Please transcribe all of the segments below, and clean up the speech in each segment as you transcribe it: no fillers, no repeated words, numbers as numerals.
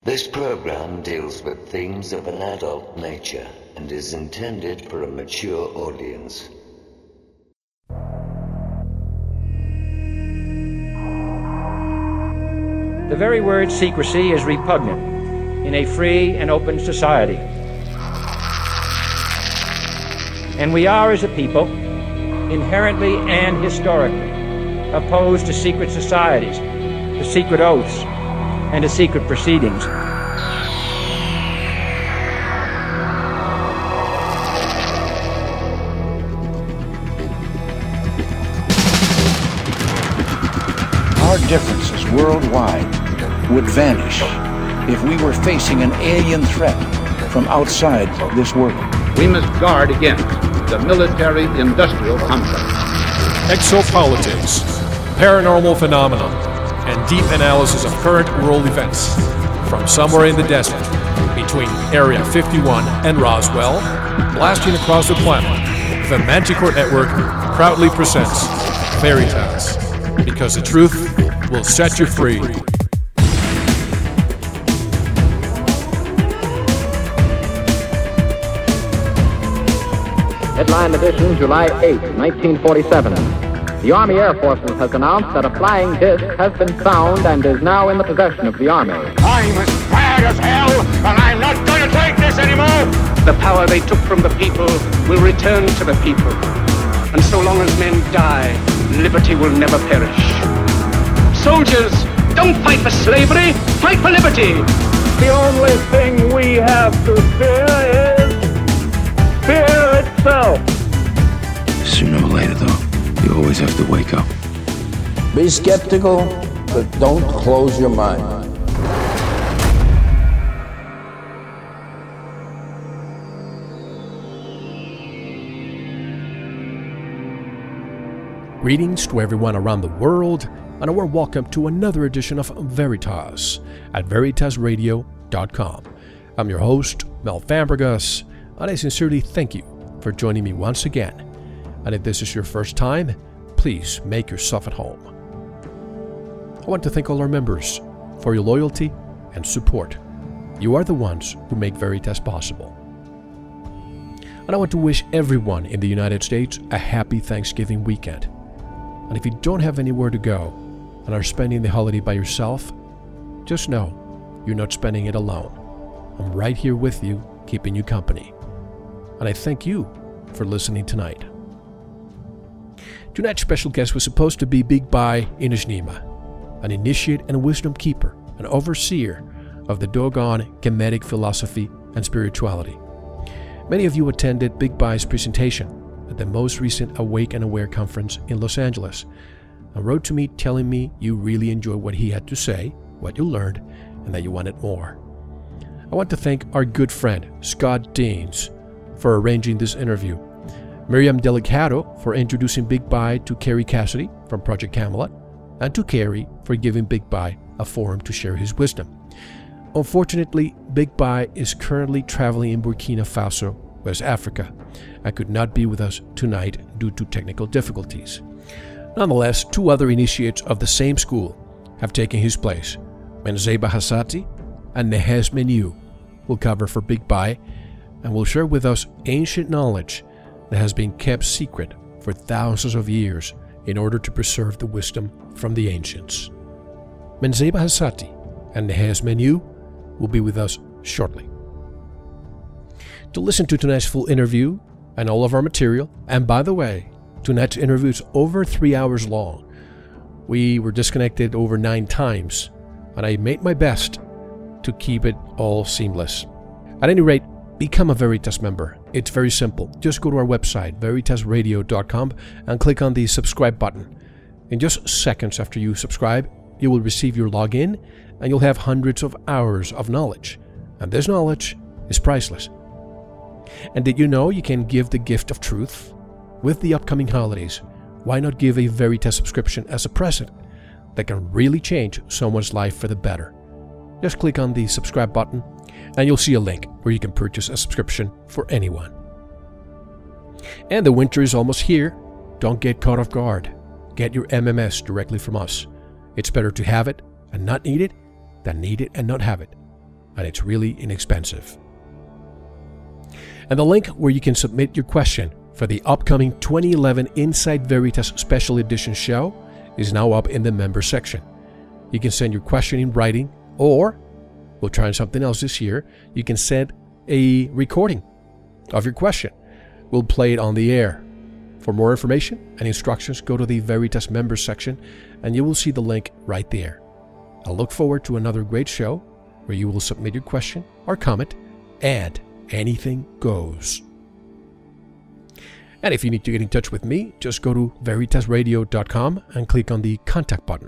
This program deals with themes of an adult nature and is intended for a mature audience. The very word secrecy is repugnant in a free and open society. And we are, as a people, inherently and historically opposed to secret societies, to secret oaths, and to secret proceedings. Our differences worldwide would vanish if we were facing an alien threat from outside this world. We must guard against the military-industrial complex. Exopolitics, paranormal phenomena, and deep analysis of current world events. From somewhere in the desert, between Area 51 and Roswell, blasting across the planet, the Manticore Network proudly presents Veritas, because the truth will set you free. Headline edition, July 8, 1947. The Army Air Forces has announced that a flying disc has been found and is now in the possession of the Army. I'm as mad as hell, and I'm not going to take this anymore! The power they took from the people will return to the people. And so long as men die, liberty will never perish. Soldiers, don't fight for slavery, fight for liberty! The only thing we have to fear is fear itself. Sooner or later, though, you always have to wake up. Be skeptical, but don't close your mind. Greetings to everyone around the world, and a warm welcome to another edition of Veritas at VeritasRadio.com. I'm your host, Mel Fambregas, and I sincerely thank you for joining me once again. And if this is your first time, please make yourself at home. I want to thank all our members for your loyalty and support. You are the ones who make Veritas possible. And I want to wish everyone in the United States a happy Thanksgiving weekend. And if you don't have anywhere to go and are spending the holiday by yourself, just know you're not spending it alone. I'm right here with you, keeping you company. And I thank you for listening tonight. Tonight's special guest was supposed to be Big Bai Inajnima, an initiate and wisdom keeper, an overseer of the Dogon Kemetic philosophy and spirituality. Many of you attended Big Bai's presentation at the most recent Awake and Aware conference in Los Angeles, and wrote to me telling me you really enjoyed what he had to say, what you learned, and that you wanted more. I want to thank our good friend Scott Deans for arranging this interview, Miriam Delicado for introducing Big Bai to Kerry Cassidy from Project Camelot, and to Kerry for giving Big Bai a forum to share his wisdom. Unfortunately, Big Bai is currently traveling in Burkina Faso, West Africa, and could not be with us tonight due to technical difficulties. Nonetheless, two other initiates of the same school have taken his place. Menzeba Hassati and Nehez Menu will cover for Big Bai and will share with us ancient knowledge that has been kept secret for thousands of years in order to preserve the wisdom from the ancients. Menzeba Hassati and Nehez Menu will be with us shortly. To listen to tonight's full interview and all of our material, and by the way, tonight's interview is over 3 hours long. We were disconnected over 9 times, and I made my best to keep it all seamless. At any rate, become a Veritas member. It's very simple. Just go to our website, VeritasRadio.com, and click on the subscribe button. In just seconds after you subscribe, you will receive your login, and you'll have hundreds of hours of knowledge. And this knowledge is priceless. And did you know you can give the gift of truth? With the upcoming holidays, why not give a Veritas subscription as a present that can really change someone's life for the better? Just click on the subscribe button, and you'll see a link where you can purchase a subscription for anyone. And the winter is almost here. Don't get caught off guard. Get your MMS directly from us. It's better to have it and not need it than need it and not have it. and it's really inexpensive. And the link where you can submit your question for the upcoming 2011 Inside Veritas Special Edition show is now up in the member section. You can send your question in writing, or we'll try something else this year. You can send a recording of your question. We'll play it on the air. For more information and instructions, go to the Veritas members section and you will see the link right there. I'll look forward to another great show where you will submit your question or comment, and anything goes. And if you need to get in touch with me, just go to veritasradio.com and click on the contact button.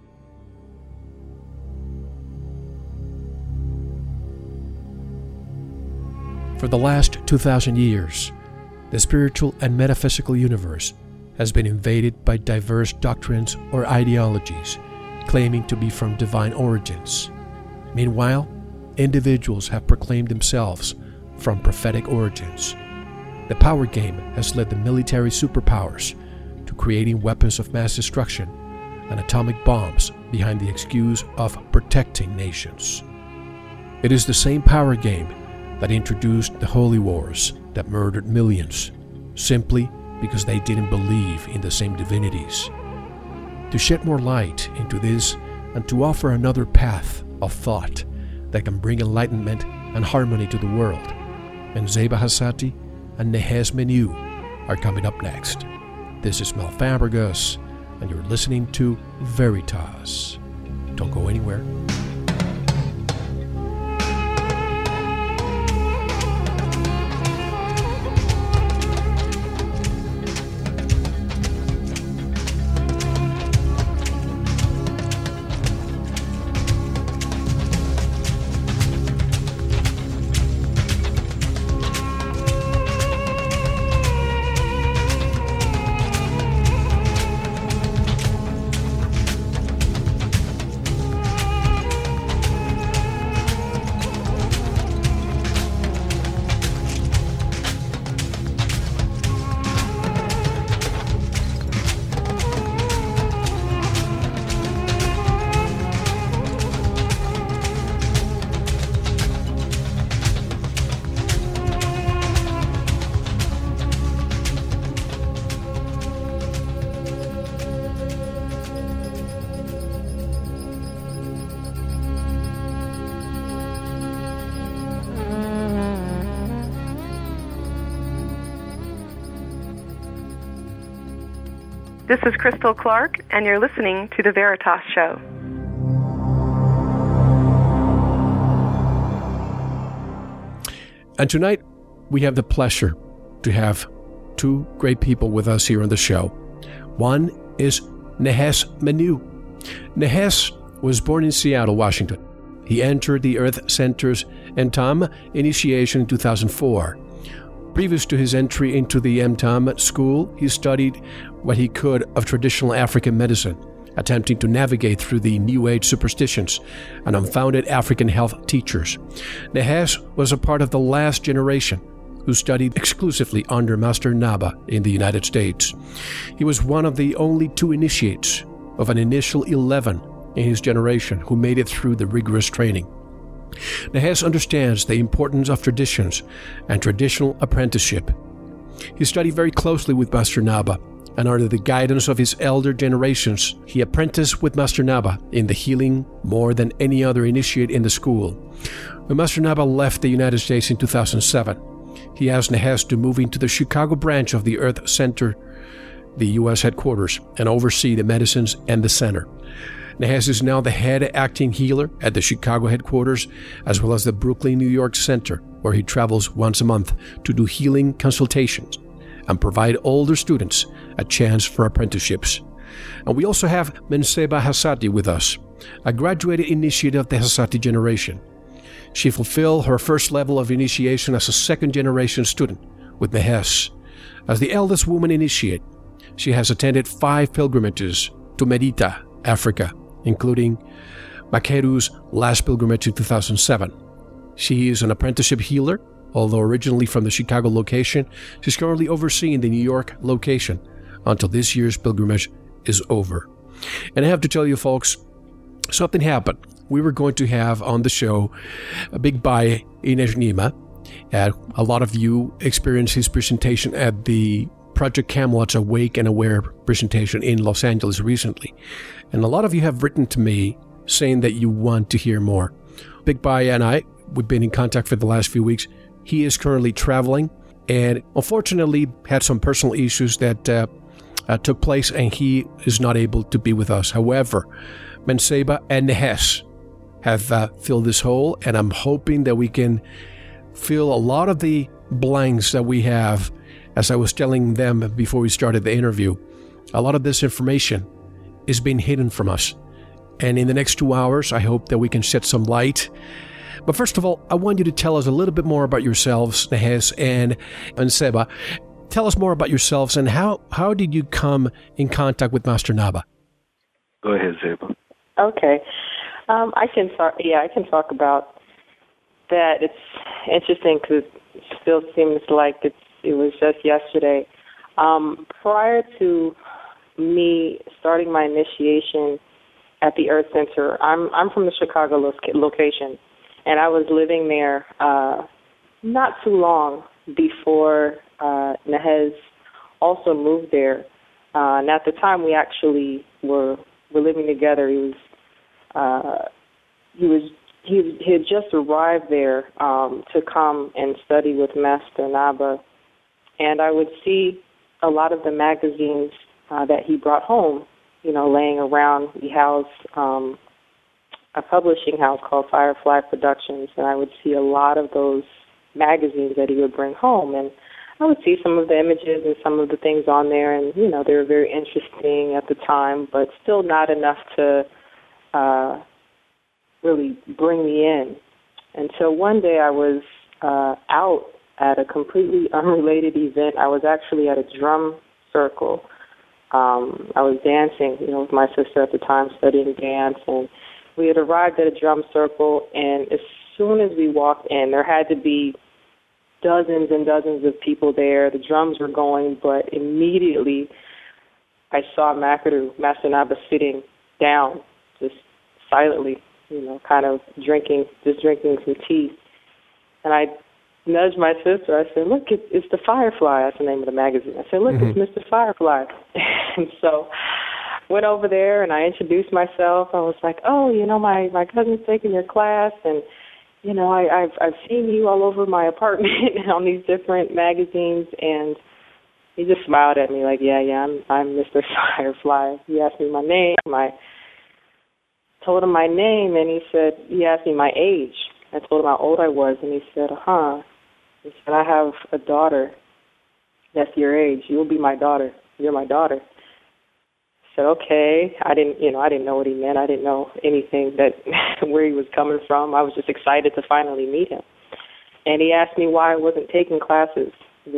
For the last 2,000 years, the spiritual and metaphysical universe has been invaded by diverse doctrines or ideologies claiming to be from divine origins. Meanwhile, individuals have proclaimed themselves from prophetic origins. The power game has led the military superpowers to creating weapons of mass destruction and atomic bombs behind the excuse of protecting nations. It is the same power game that introduced the holy wars that murdered millions, simply because they didn't believe in the same divinities. To shed more light into this and to offer another path of thought that can bring enlightenment and harmony to the world, Menzies Bahazati and Nehes Menu are coming up next. This is Mel Fabregas, and you're listening to Veritas. Don't go anywhere. This is Crystal Clark, and you're listening to The Veritas Show. And tonight, we have the pleasure to have two great people with us here on the show. One is Nehes Menu. Nehes was born in Seattle, Washington. He entered the Earth Center's MTOM initiation in 2004. Previous to his entry into the MTOM school, he studied what he could of traditional African medicine, attempting to navigate through the New Age superstitions and unfounded African health teachers. Nehes was a part of the last generation who studied exclusively under Master Naba in the United States. He was one of the only two initiates of an initial 11 in his generation who made it through the rigorous training. Nehes understands the importance of traditions and traditional apprenticeship. He studied very closely with Master Naba, and under the guidance of his elder generations, he apprenticed with Master Naba in the healing more than any other initiate in the school. When Master Naba left the United States in 2007, he asked Nehes to move into the Chicago branch of the Earth Center, the U.S. headquarters, and oversee the medicines and the center. Nehes is now the head acting healer at the Chicago headquarters, as well as the Brooklyn, New York Center, where he travels once a month to do healing consultations and provide older students a chance for apprenticeships. And we also have Menzies Bahazati with us, a graduated initiate of the Bahazati generation. She fulfilled her first level of initiation as a second-generation student with Nehes. As the eldest woman initiate, she has attended 5 pilgrimages to Merita, Africa, including Makeru's last pilgrimage in 2007. She is an apprenticeship healer, although originally from the Chicago location. She's currently overseeing the New York location until this year's pilgrimage is over. And I have to tell you, folks, something happened we were going to have on the show Big Bai Inej Nima. A lot of you experienced his presentation at the Project Camelot's Awake and Aware presentation in Los Angeles recently. And a lot of you have written to me saying that you want to hear more. Big Bai and I, we've been in contact for the last few weeks. He is currently traveling and unfortunately had some personal issues that took place, and he is not able to be with us. However, Menseba and Nehes have filled this hole, and I'm hoping that we can fill a lot of the blanks that we have. As I was telling them before we started the interview, a lot of this information is being hidden from us. And in the next 2 hours, I hope that we can shed some light. But first of all, I want you to tell us a little bit more about yourselves, Nehes and Seba. Tell us more about yourselves and how did you come in contact with Master Naba? Go ahead, Seba. Okay. I can talk about that. It's interesting because it still seems like it was just yesterday. Prior to me starting my initiation at the Earth Center, I'm from the Chicago location, and I was living there not too long before Nehes also moved there. And at the time, we actually were living together. He had just arrived there to come and study with Master Naba, and I would see a lot of the magazines that he brought home, laying around. We house a publishing house called Firefly Productions, and I would see a lot of those magazines that he would bring home, and I would see some of the images and some of the things on there, and they were very interesting at the time, but still not enough to really bring me in. Until one day I was out at a completely unrelated event. I was actually at a drum circle. I was dancing, with my sister at the time, studying dance, and we had arrived at a drum circle, and as soon as we walked in, there had to be dozens and dozens of people there. The drums were going, but immediately I saw Master Naba sitting down, just silently, kind of drinking some tea. And I nudged my sister. I said, "Look, it's the Firefly." That's the name of the magazine. I said, "Look, It's Mr. Firefly." And so went over there and I introduced myself. I was like, "Oh, my cousin's taking your class, and I've seen you all over my apartment on these different magazines." And he just smiled at me like, yeah, I'm Mr. Firefly. He asked me my name. I told him my name, and he asked me my age. I told him how old I was, and he said, He said, "I have a daughter that's your age. You'll be my daughter. You're my daughter." I said, "Okay." I didn't know what he meant. I didn't know anything where he was coming from. I was just excited to finally meet him. And he asked me why I wasn't taking classes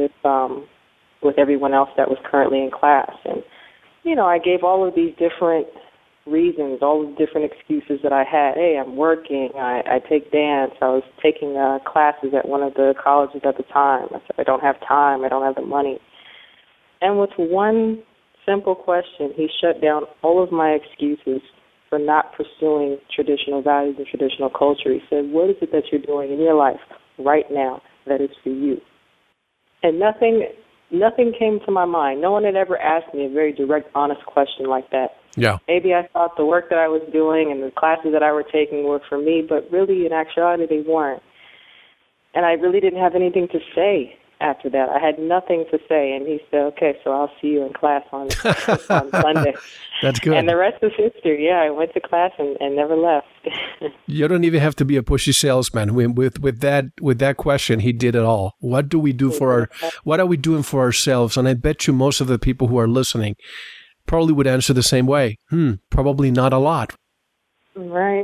with everyone else that was currently in class. And, I gave all of these different reasons, all the different excuses that I had. Hey, I'm working. I take dance. I was taking classes at one of the colleges at the time. I said, I don't have time. I don't have the money. And with one simple question, he shut down all of my excuses for not pursuing traditional values and traditional culture. He said, what is it that you're doing in your life right now that is for you? And nothing came to my mind. No one had ever asked me a very direct, honest question like that. Yeah. Maybe I thought the work that I was doing and the classes that I were taking were for me, but really, in actuality, they weren't. And I really didn't have anything to say after that. I had nothing to say. And he said, okay, so I'll see you in class on Sunday. That's good. And the rest is history. Yeah, I went to class and never left. You don't even have to be a pushy salesman. With that question, he did it all. What do we do what are we doing for ourselves? And I bet you most of the people who are listening probably would answer the same way. Probably not a lot. Right.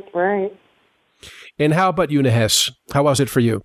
And how about you, Nehes? How was it for you?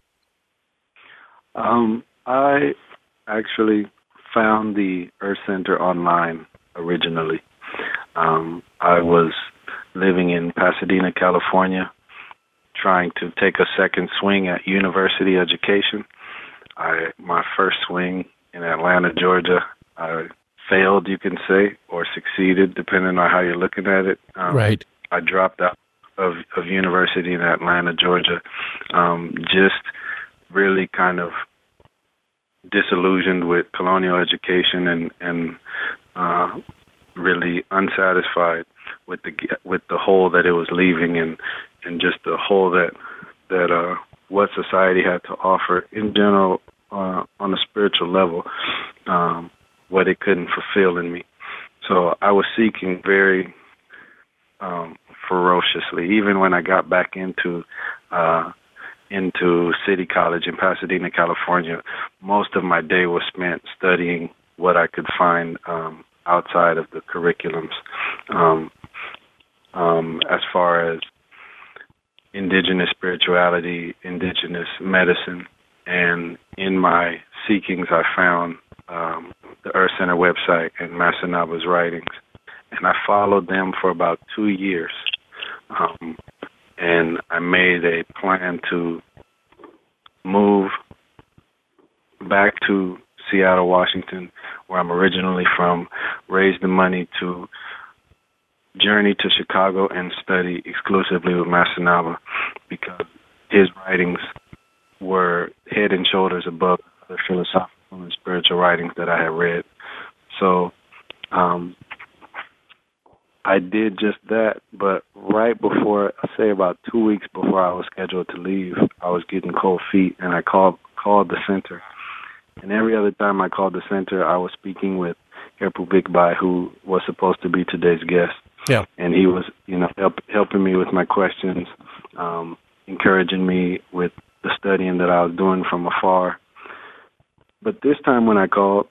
I actually found the Earth Center online originally. I was living in Pasadena, California, trying to take a second swing at university education. My first swing in Atlanta, Georgia, I failed, you can say, or succeeded, depending on how you're looking at it. Right. I dropped out of university in Atlanta, Georgia, just really kind of disillusioned with colonial education and really unsatisfied with the hole that it was leaving and just the hole that what society had to offer in general on a spiritual level, what it couldn't fulfill in me. So I was seeking very ferociously. Even when I got back into City College in Pasadena, California, most of my day was spent studying what I could find outside of the curriculums, as far as indigenous spirituality, indigenous medicine. And in my seekings, I found the Earth Center website and Master Naba's writings. And I followed them for about 2 years. And I made a plan to move back to Seattle, Washington, where I'm originally from, raise the money to journey to Chicago and study exclusively with Master Naba, because his writings were head and shoulders above the philosophical and spiritual writings that I had read. So I did just that, but right before, I say about 2 weeks before I was scheduled to leave, I was getting cold feet, and I called the center. And every other time I called the center, I was speaking with Herpu Bigbai, who was supposed to be today's guest. Yeah. And he was, helping me with my questions, encouraging me with the studying that I was doing from afar. But this time when I called,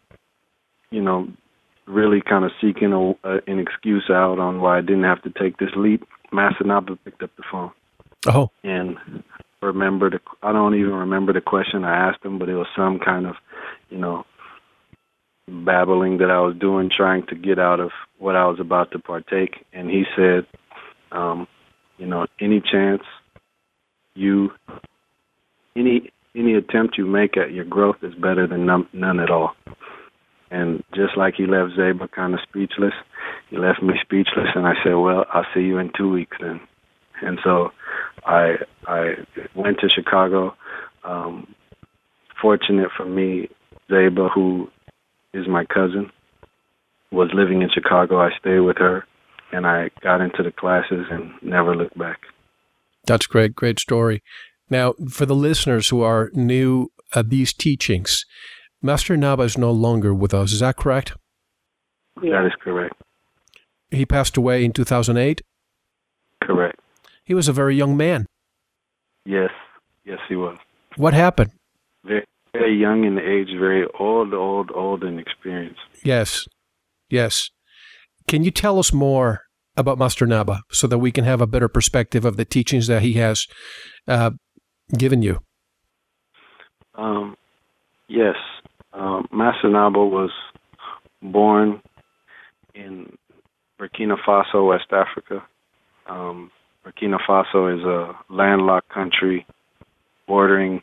really kind of seeking an excuse out on why I didn't have to take this leap, Master Naba picked up the phone. Oh. And I don't even remember the question I asked him, but it was some kind of, babbling that I was doing, trying to get out of what I was about to partake. And he said, any chance any attempt you make at your growth is better than none at all. And just like he left Zeba kind of speechless, he left me speechless, and I said, well, I'll see you in 2 weeks then. And so I went to Chicago. Fortunate for me, Zeba, who is my cousin, was living in Chicago. I stayed with her, and I got into the classes and never looked back. That's great. Great story. Now, for the listeners who are new at these teachings, Master Naba is no longer with us. Is that correct? That is correct. He passed away in 2008? Correct. He was a very young man. Yes, he was. What happened? Very, very young in age, very old in experience. Yes. Can you tell us more about Master Naba so that we can have a better perspective of the teachings that he has given you? Yes. Master Naba was born in Burkina Faso, West Africa. Burkina Faso is a landlocked country bordering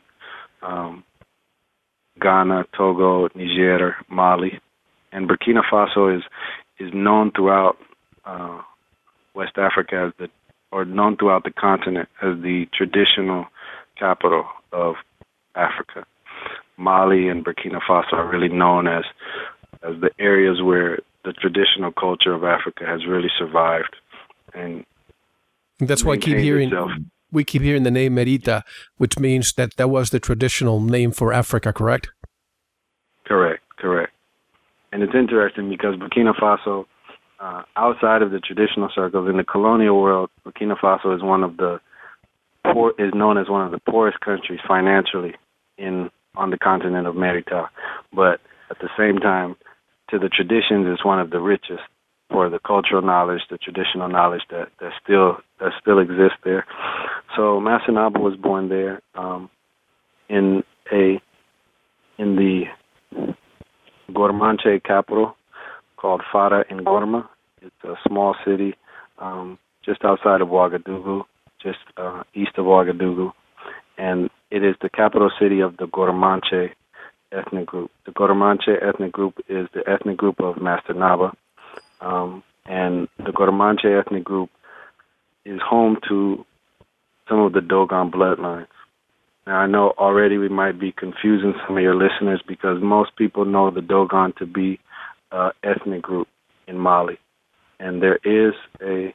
Ghana, Togo, Niger, Mali. And Burkina Faso is known throughout West Africa known throughout the continent as the traditional capital of Africa. Mali and Burkina Faso are really known as the areas where the traditional culture of Africa has really survived. And that's why we keep hearing the name Merita, which means that was the traditional name for Africa, correct? Correct. And it's interesting because Burkina Faso, outside of the traditional circles in the colonial world, Burkina Faso is known as one of the poorest countries financially on the continent of Merita. But at the same time, to the traditions, it's one of the richest for the cultural knowledge, the traditional knowledge that still exists there. So Master Naba was born there in the Gormanche capital called Fara in Gorma. It's a small city just outside of Ouagadougou, just east of Ouagadougou, and it is the capital city of the Gormanche ethnic group. The Gormanche ethnic group is the ethnic group of Master Naba, and the Gormanche ethnic group is home to some of the Dogon bloodlines. Now, I know already we might be confusing some of your listeners because most people know the Dogon to be an ethnic group in Mali. And there is a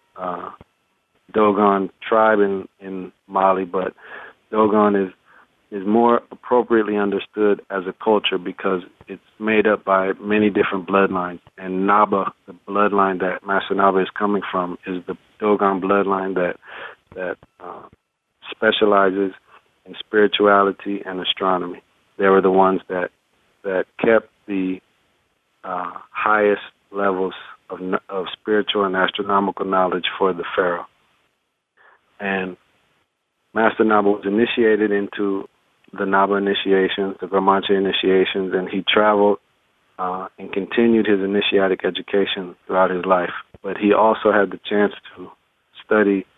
Dogon tribe in Mali, but Dogon is more appropriately understood as a culture because it's made up by many different bloodlines. And Naba, the bloodline that Master Naba is coming from, is the Dogon bloodline that specializes in spirituality and astronomy. They were the ones that kept the highest levels of spiritual and astronomical knowledge for the pharaoh. And Master Naba was initiated into the Naba initiations, the Comanche initiations, and he traveled and continued his initiatic education throughout his life. But he also had the chance to study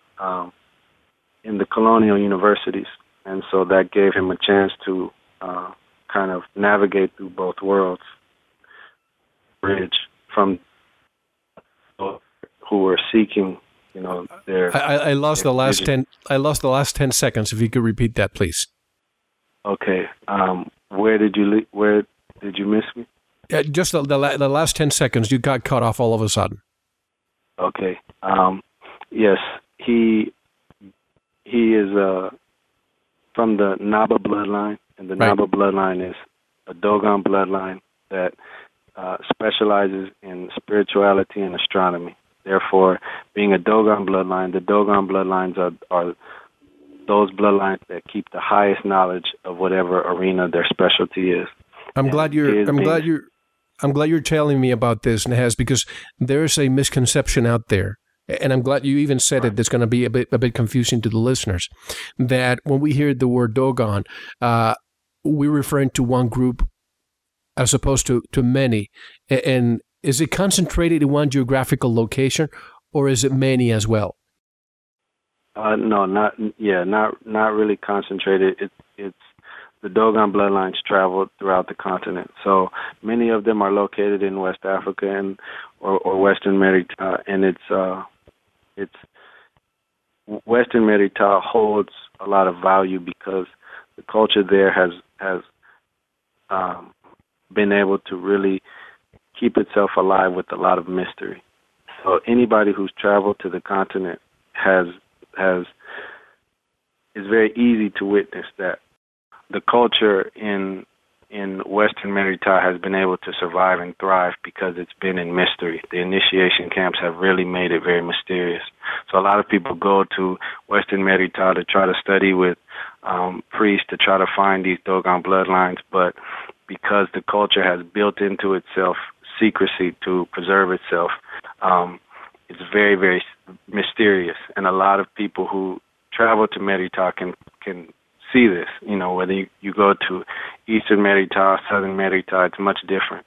in the colonial universities, and so that gave him a chance to kind of navigate through both worlds. Bridge from who were seeking, their. I lost the last 10. I lost the last 10 seconds. If you could repeat that, please. Okay. Where did you miss me? Just the last 10 seconds. You got cut off all of a sudden. Okay. Yes, he is from the Naba bloodline, and the right. Naba bloodline is a Dogon bloodline that specializes in spirituality and astronomy. Therefore, being a Dogon bloodline, the Dogon bloodlines are those bloodlines that keep the highest knowledge of whatever arena their specialty is. I'm glad you're telling me about this, Nahaz, because there is a misconception out there, and I'm glad you even said it. That's going to be a bit confusing to the listeners. That when we hear the word Dogon, we're referring to one group as opposed to many. And is it concentrated in one geographical location, or is it many as well? No, not really concentrated. It's the Dogon bloodlines traveled throughout the continent. So many of them are located in West Africa or Western Merita, and it's Western Merita holds a lot of value because the culture there has been able to really keep itself alive with a lot of mystery. So anybody who's traveled to the continent is very easy to witness that the culture in Western Merita has been able to survive and thrive because it's been in mystery. The initiation camps have really made it very mysterious. So a lot of people go to Western Merita to try to study with priests to try to find these Dogon bloodlines, but because the culture has built into itself secrecy to preserve itself, it's very, very mysterious. And a lot of people who travel to Merita can see this. Whether you go to Eastern Merita, Southern Merita, it's much different.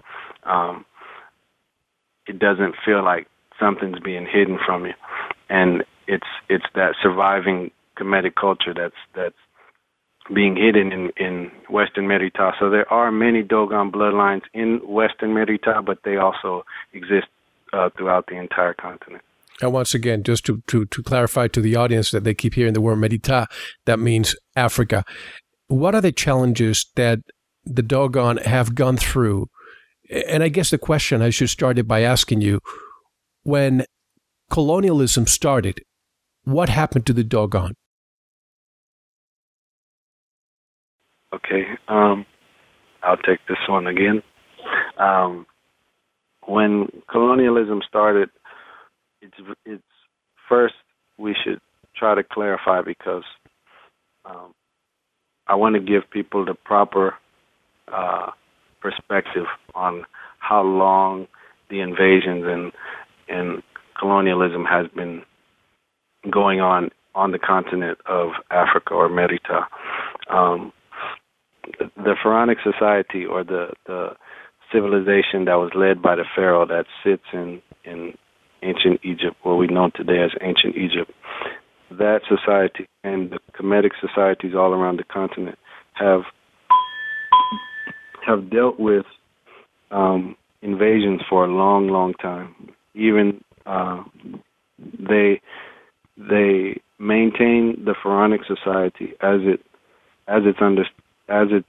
It doesn't feel like something's being hidden from you, and it's that surviving Kemetic culture that's being hidden in Western Merita. So there are many Dogon bloodlines in Western Merita, but they also exist throughout the entire continent. And once again, just to clarify to the audience that they keep hearing the word Merita, that means Africa. What are the challenges that the Dogon have gone through? And I guess the question I should start it by asking you, when colonialism started, what happened to the Dogon? Okay, I'll take this one again. When colonialism started, it's first we should try to clarify because I want to give people the proper perspective on how long the invasions and colonialism has been going on the continent of Africa or Merita. The Pharaonic society, or the civilization that was led by the pharaoh that sits in ancient Egypt, what we know today as ancient Egypt, that society and the Kemetic societies all around the continent have dealt with invasions for a long, long time. Even they they maintain the Pharaonic society as it's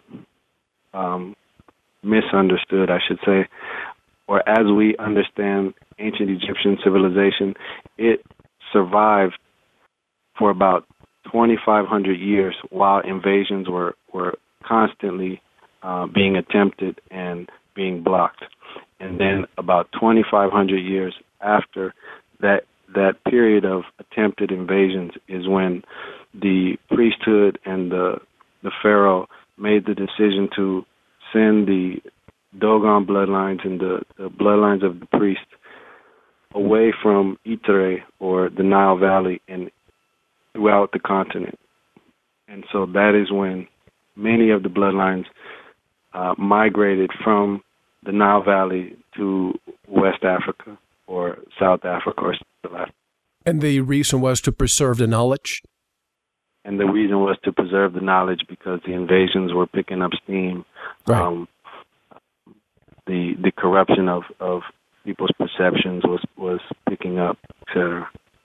misunderstood, I should say, or as we understand ancient Egyptian civilization. It survived for about 2,500 years while invasions were constantly being attempted and being blocked. And then about 2,500 years after that period of attempted invasions is when the priesthood and the pharaoh made the decision to send the Dogon bloodlines and the bloodlines of the priests away from Itere, or the Nile Valley, and throughout the continent. And so that is when many of the bloodlines migrated from the Nile Valley to West Africa or South Africa or Central Africa. And the reason was to preserve the knowledge? And the reason was to preserve the knowledge because the invasions were picking up steam. Right. The corruption of people's perceptions was picking up, etc.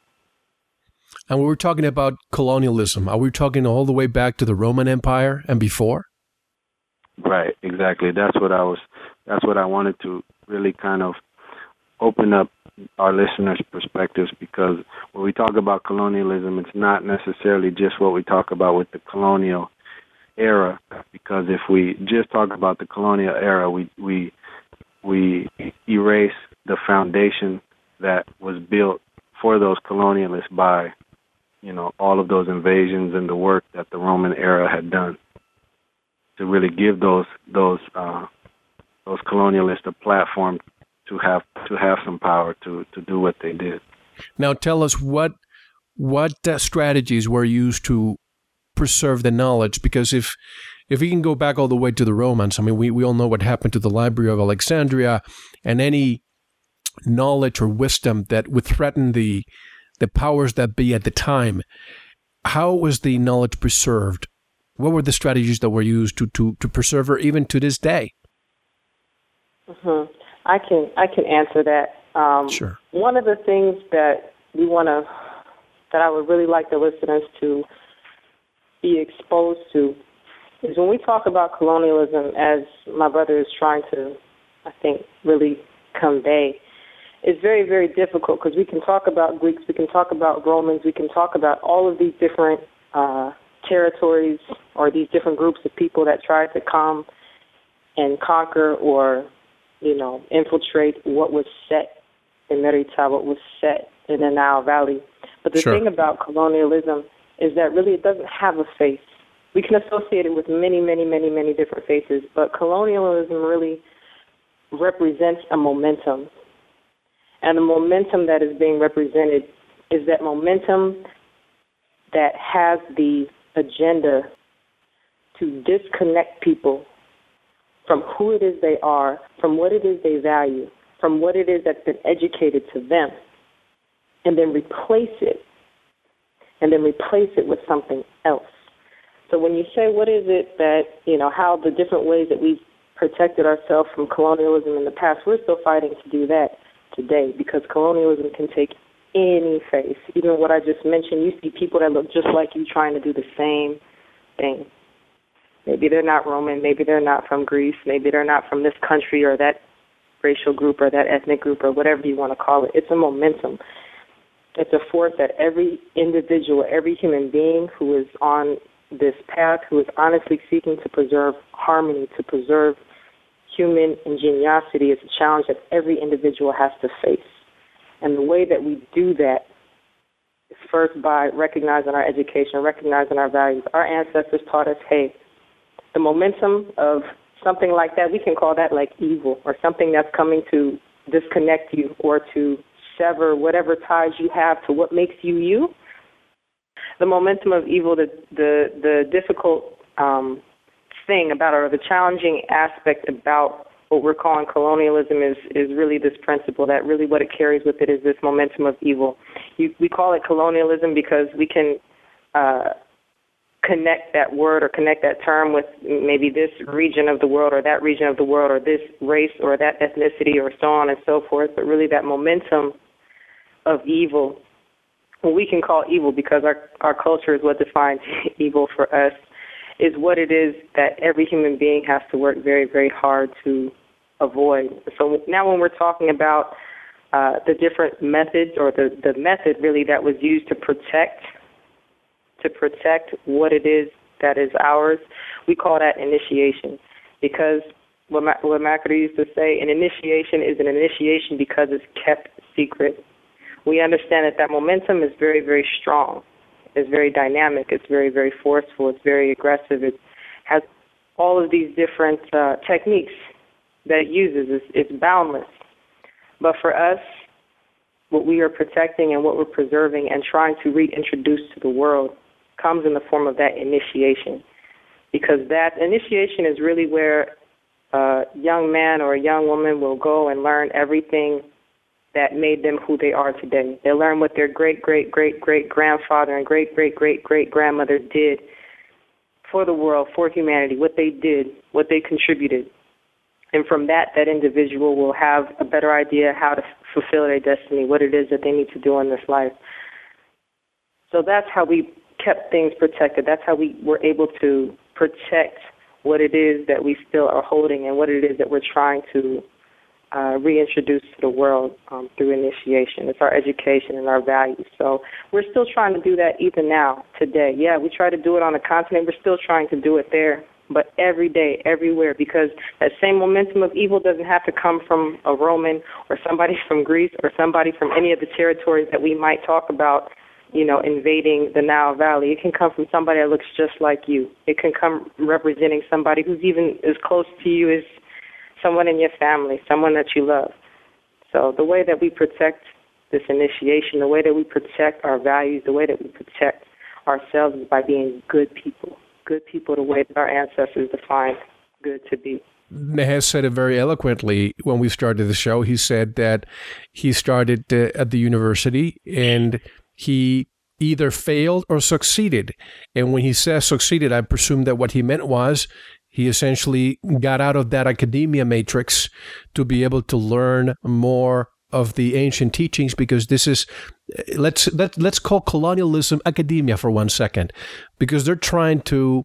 And we were talking about colonialism. Are we talking all the way back to the Roman Empire and before? Right, exactly. That's what I wanted to really kind of open up our listeners' perspectives, because when we talk about colonialism, it's not necessarily just what we talk about with the colonial era, because if we just talk about the colonial era, we erase the foundation that was built for those colonialists by, all of those invasions and the work that the Roman era had done to really give those colonialists a platform to have some power to do what they did. Now, tell us what strategies were used to preserve the knowledge, because if we can go back all the way to the Romans, I mean, we all know what happened to the Library of Alexandria, and any knowledge or wisdom that would threaten the powers that be at the time. How was the knowledge preserved? What were the strategies that were used to preserve her even to this day? Mm-hmm. I can answer that. Sure. One of the things that I would really like the listeners to be exposed to is when we talk about colonialism, as my brother is trying to, I think, really convey, it's very, very difficult, because we can talk about Greeks, we can talk about Romans, we can talk about all of these different territories or these different groups of people that tried to come and conquer or, infiltrate what was set in Merita, what was set in the Nile Valley. But the thing about colonialism is that really it doesn't have a face. We can associate it with many, many, many, many different faces, but colonialism really represents a momentum. And the momentum that is being represented is that momentum that has the agenda to disconnect people from who it is they are, from what it is they value, from what it is that's been educated to them, and then replace it with something else. So when you say what is it that, how the different ways that we've protected ourselves from colonialism in the past, we're still fighting to do that today, because colonialism can take any face. Even what I just mentioned, you see people that look just like you trying to do the same thing. Maybe they're not Roman, maybe they're not from Greece, maybe they're not from this country or that racial group or that ethnic group or whatever you want to call it. It's a momentum. It's a force that every individual, every human being who is on this path, who is honestly seeking to preserve harmony, to preserve human ingenuity, is a challenge that every individual has to face. And the way that we do that is first by recognizing our education, recognizing our values. Our ancestors taught us, hey, the momentum of something like that, we can call that like evil, or something that's coming to disconnect you or to sever whatever ties you have to what makes you you. The momentum of evil, the difficult thing about, or the challenging aspect about what we're calling colonialism is really this principle that really what it carries with it is this momentum of evil. We call it colonialism because we can connect that word or connect that term with maybe this region of the world or that region of the world or this race or that ethnicity or so on and so forth, but really that momentum of evil we can call evil, because our culture is what defines evil for us, is what it is that every human being has to work very, very hard to avoid. So now when we're talking about the different methods, or the method really that was used to protect what it is that is ours, we call that initiation. Because what Macri used to say, an initiation is an initiation because it's kept secret. We understand that momentum is very, very strong. It's very dynamic. It's very, very forceful. It's very aggressive. It has all of these different techniques that it uses. It's boundless. But for us, what we are protecting and what we're preserving and trying to reintroduce to the world comes in the form of that initiation. Because that initiation is really where a young man or a young woman will go and learn everything that made them who they are today. They learn what their great-great-great-great-grandfather and great-great-great-great-grandmother did for the world, for humanity, what they did, what they contributed. And from that individual will have a better idea how to fulfill their destiny, what it is that they need to do in this life. So that's how we kept things protected. That's how we were able to protect what it is that we still are holding and what it is that we're trying to reintroduce to the world through initiation. It's our education and our values. So we're still trying to do that even now, today. Yeah, we try to do it on the continent. We're still trying to do it there, but every day, everywhere, because that same momentum of evil doesn't have to come from a Roman or somebody from Greece or somebody from any of the territories that we might talk about, invading the Nile Valley. It can come from somebody that looks just like you. It can come representing somebody who's even as close to you as someone in your family, someone that you love. So the way that we protect this initiation, the way that we protect our values, the way that we protect ourselves is by being good people the way that our ancestors defined good to be. Nehez said it very eloquently when we started the show. He said that he started at the university and he either failed or succeeded. And when he says succeeded, I presume that what he meant was he essentially got out of that academia matrix to be able to learn more of the ancient teachings, because this is, let's call colonialism academia for 1 second, because they're trying to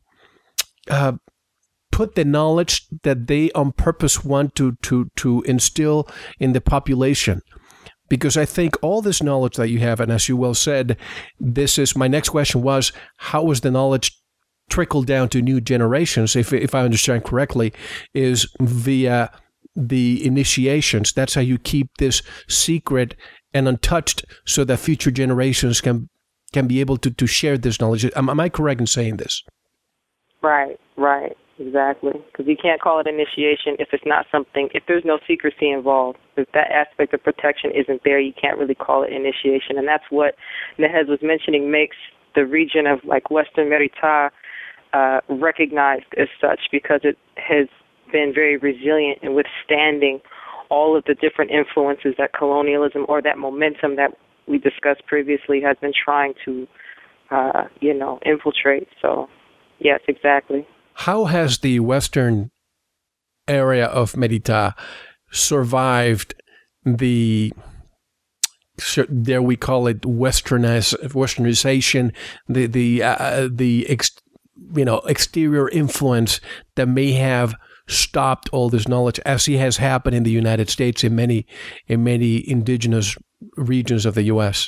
put the knowledge that they on purpose want to instill in the population. Because I think all this knowledge that you have, and as you well said, this is, my next question was, how was the knowledge trickled down to new generations, if I understand correctly, is via the initiations. That's how you keep this secret and untouched so that future generations can be able to share this knowledge. Am I correct in saying this? Right, exactly. Because you can't call it initiation if it's not something, if there's no secrecy involved. If that aspect of protection isn't there, you can't really call it initiation. And that's what Nehez was mentioning makes the region of like Western Merita recognized as such, because it has been very resilient in withstanding all of the different influences that colonialism or that momentum that we discussed previously has been trying to, infiltrate. So, yes, exactly. How has the western area of Merita survived the, there we call it westernization, the exterior influence that may have stopped all this knowledge, as it has happened in the United States in many indigenous regions of the U.S.?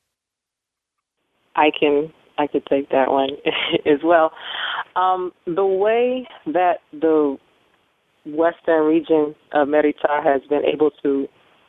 I could take that one as well. The way that the western region of Merita has been able to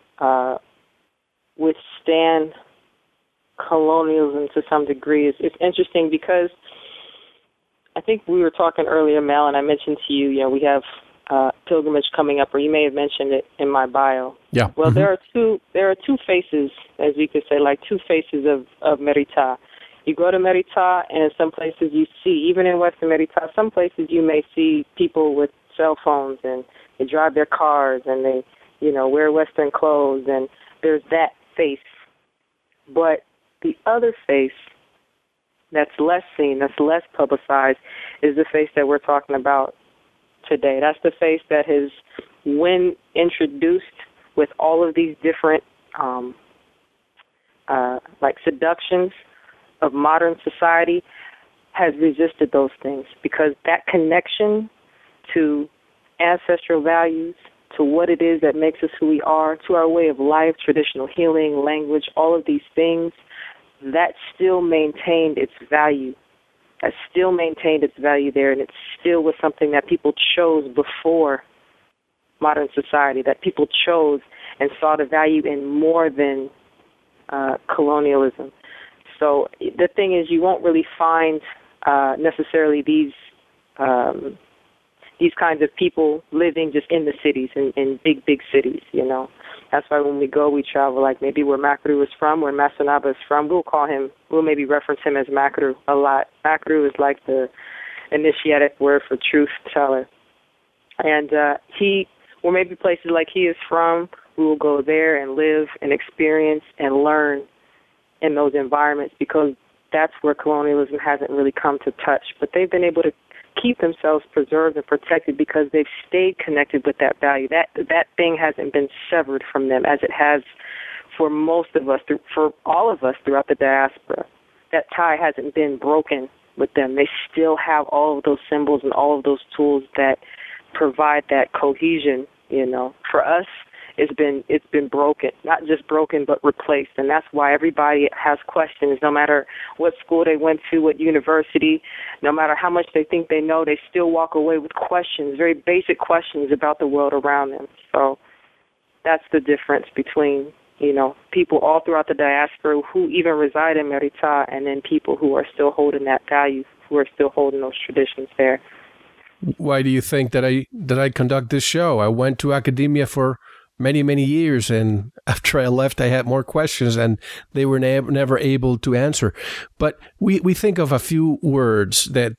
withstand colonialism to some degree is interesting, because I think we were talking earlier, Mel, and I mentioned to you, we have pilgrimage coming up, or you may have mentioned it in my bio. Yeah. Well, there are two faces, as you could say, like two faces of Merita. You go to Merita, and in some places you see, even in Western Merita, some places you may see people with cell phones, and they drive their cars, and they, wear Western clothes, and there's that face. But the other face that's less seen, that's less publicized, is the face that we're talking about today. That's the face that has, when introduced with all of these different like seductions of modern society has resisted those things, because that connection to ancestral values, to what it is that makes us who we are, to our way of life, traditional healing, language, all of these things, that still maintained its value. Has still maintained its value there, and it still was something that people chose before modern society, that people chose and saw the value in more than colonialism. So the thing is, you won't really find necessarily these kinds of people living just in the cities, in big cities, you know. That's why when we go, we travel, like maybe where Makaru is from, where Masanaba is from, we'll maybe reference him as Makaru a lot. Makaru is like the initiatic word for truth teller. And or maybe places like he is from, we will go there and live and experience and learn in those environments, because that's where colonialism hasn't really come to touch. But they've been able to keep themselves preserved and protected because they've stayed connected with that value. That thing hasn't been severed from them, as it has for most of us, for all of us throughout the diaspora. That tie hasn't been broken with them. They still have all of those symbols and all of those tools that provide that cohesion, you know. For us, it's been broken, not just broken, but replaced. And that's why everybody has questions, no matter what school they went to, what university, no matter how much they think they know, they still walk away with questions, very basic questions about the world around them. So that's the difference between, you know, people all throughout the diaspora who even reside in Merita, and then people who are still holding that value, who are still holding those traditions there. Why do you think that I conduct this show? I went to academia for many years, and after I left, I had more questions, and they were never able to answer. But we think of a few words that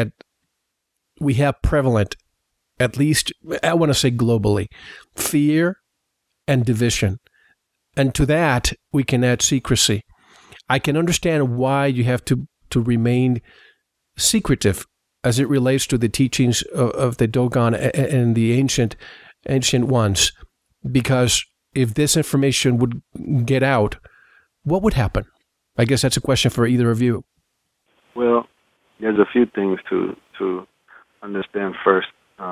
we have prevalent, at least I want to say globally: fear and division. And to that, we can add secrecy. I can understand why you have to remain secretive as it relates to the teachings of the Dogon and the ancient ones. Because if this information would get out, what would happen? I guess that's a question for either of you. Well, there's a few things to understand first.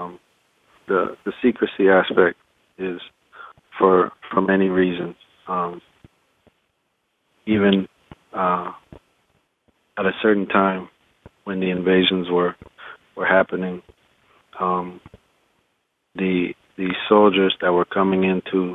The secrecy aspect is for many reasons. Even at a certain time when the invasions were happening, the soldiers that were coming into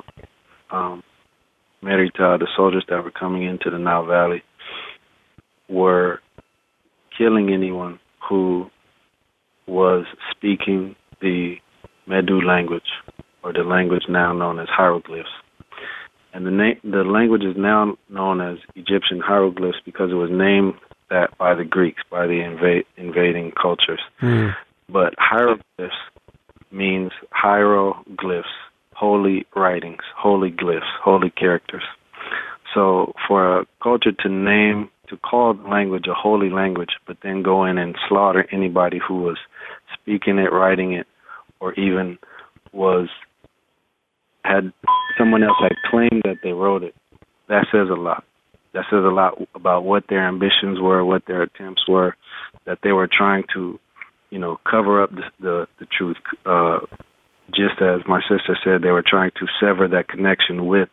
Merita, the soldiers that were coming into the Nile Valley, were killing anyone who was speaking the Medu language, or the language now known as hieroglyphs. And the language is now known as Egyptian hieroglyphs because it was named that by the Greeks, by the invading cultures. But hieroglyphs means hieroglyphs, holy writings, holy glyphs, holy characters. So for a culture to call the language a holy language, but then go in and slaughter anybody who was speaking it, writing it, or even had someone else had claimed that they wrote it, that says a lot. That says a lot about what their ambitions were, what their attempts were, that they were trying to, you know, cover up the truth. Just as my sister said, they were trying to sever that connection with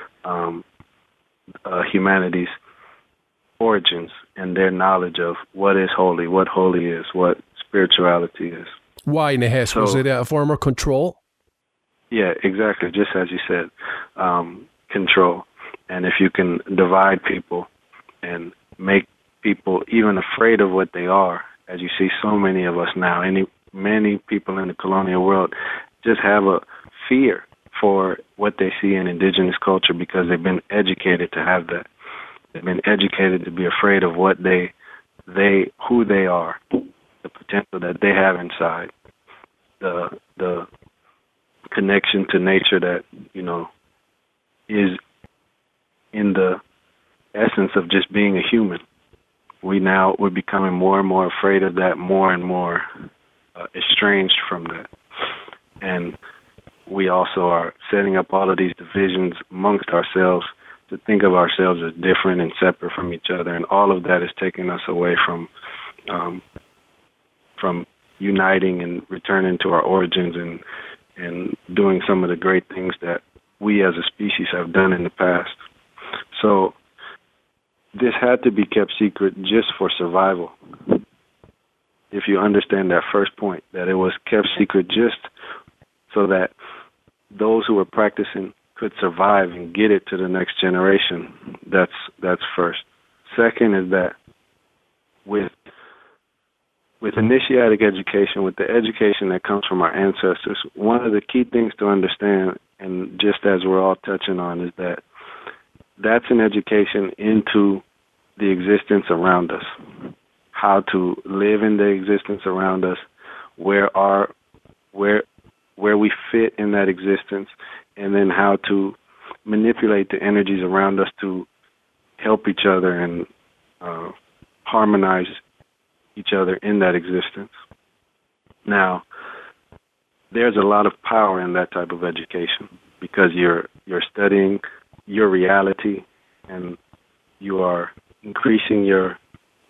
humanity's origins and their knowledge of what is holy, what holy is, what spirituality is. Why, Nehes? Was it a form of control? Yeah, exactly. Just as you said, control. And if you can divide people and make people even afraid of what they are, as you see so many of us now, many people in the colonial world just have a fear for what they see in indigenous culture because they've been educated to have that. They've been educated to be afraid of what who they are, the potential that they have inside, the connection to nature that, you know, is in the essence of just being a human. We're becoming more and more afraid of that, more and more estranged from that. And we also are setting up all of these divisions amongst ourselves to think of ourselves as different and separate from each other, and all of that is taking us away from uniting and returning to our origins and doing some of the great things that we as a species have done in the past. So this had to be kept secret just for survival. If you understand that first point, that it was kept secret just so that those who were practicing could survive and get it to the next generation, that's first. Second is that with initiatic education, with the education that comes from our ancestors, one of the key things to understand, and just as we're all touching on, is that that's an education into the existence around us, how to live in the existence around us, where we fit in that existence, and then how to manipulate the energies around us to help each other and harmonize each other in that existence. Now, there's a lot of power in that type of education because you're studying your reality and you are increasing your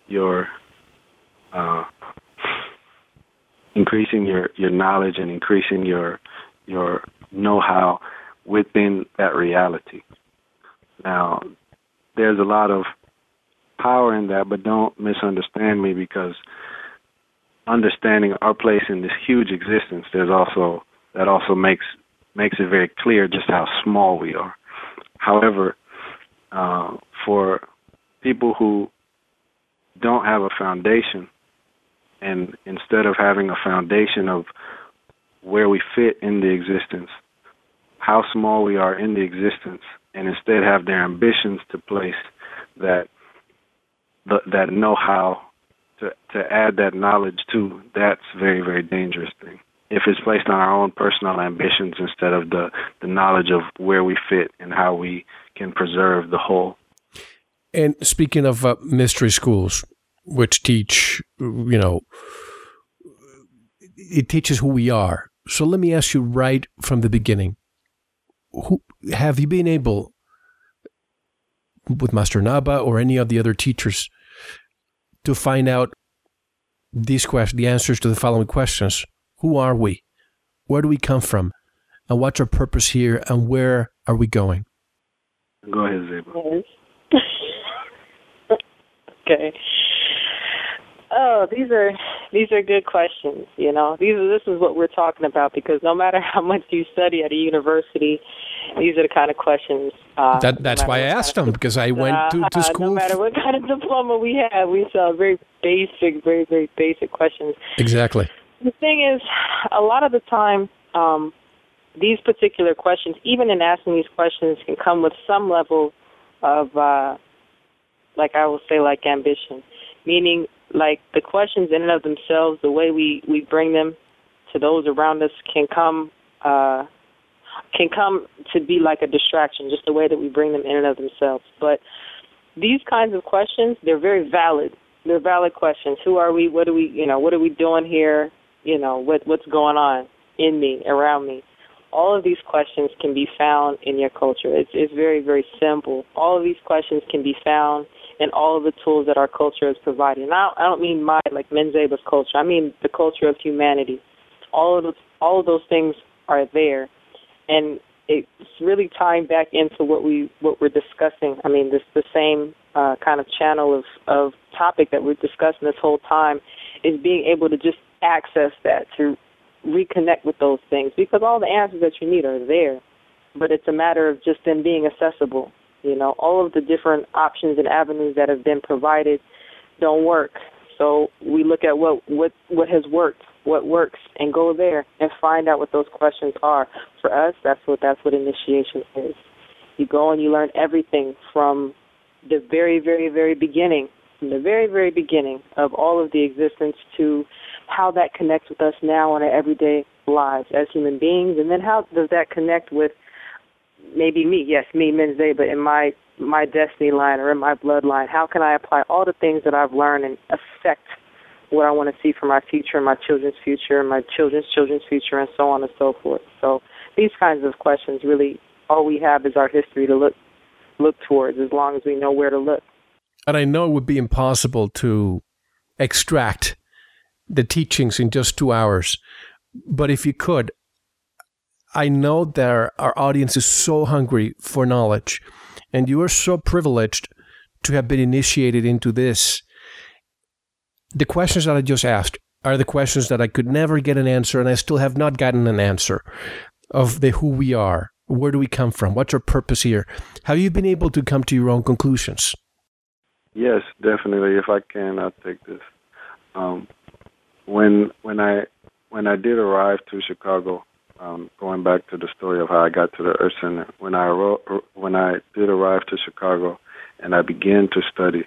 knowledge and increasing your know-how within that reality. Now, there's a lot of power in that, but don't misunderstand me, because understanding our place in this huge existence, that also makes it very clear just how small we are. However, for people who don't have a foundation, and instead of having a foundation of where we fit in the existence, how small we are in the existence, and instead have their ambitions to place that know-how to add that knowledge to, that's a very, very dangerous thing. If it's placed on our own personal ambitions instead of the knowledge of where we fit and how we can preserve the whole. And speaking of mystery schools, which teach, it teaches who we are. So let me ask you right from the beginning, have you been able, with Master Naba or any of the other teachers, to find out the answers to the following questions? Who are we? Where do we come from? And what's our purpose here? And where are we going? Go ahead, Zeba. Okay. Oh, these are good questions. This is what we're talking about, because no matter how much you study at a university, these are the kind of questions. That's why I asked them, because I went to school. No matter what kind of diploma we have, we saw very basic, very, very basic questions. Exactly. The thing is, a lot of the time, these particular questions, even in asking these questions, can come with some level of, like ambition, meaning like the questions in and of themselves, the way we bring them to those around us can come to be like a distraction, just the way that we bring them in and of themselves. But these kinds of questions, they're very valid. They're valid questions. Who are we? What are we doing here? What's going on in me, around me? All of these questions can be found in your culture. It's very, very simple. All of these questions can be found in all of the tools that our culture has provided. And I don't mean Menzeba's culture. I mean the culture of humanity. All of those things are there, and it's really tying back into what we're discussing. I mean, the same kind of channel of topic that we're discussing this whole time is being able to just access that, to reconnect with those things, because all the answers that you need are there, but it's a matter of just them being accessible. All of the different options and avenues that have been provided don't work. So we look at what has worked, what works, and go there and find out what those questions are. For us, that's what initiation is. You go and you learn everything from the very, very, very beginning, of all of the existence, to how that connects with us now in our everyday lives as human beings, and then how does that connect with maybe me, Menzeba, in my destiny line or in my bloodline. How can I apply all the things that I've learned and affect what I want to see for my future, my children's future, my children's children's future, and so on and so forth. So these kinds of questions, really, all we have is our history to look look towards, as long as we know where to look. And I know it would be impossible to extract the teachings in just 2 hours, but if you could, I know that our audience is so hungry for knowledge, and you are so privileged to have been initiated into this. The questions that I just asked are the questions that I could never get an answer, and I still have not gotten an answer of the who we are. Where do we come from? What's our purpose here? Have you been able to come to your own conclusions? Yes, definitely. If I can, I'll take this. When I did arrive to Chicago, going back to the story of how I got to the Earth Center, when I did arrive to Chicago and I began to study,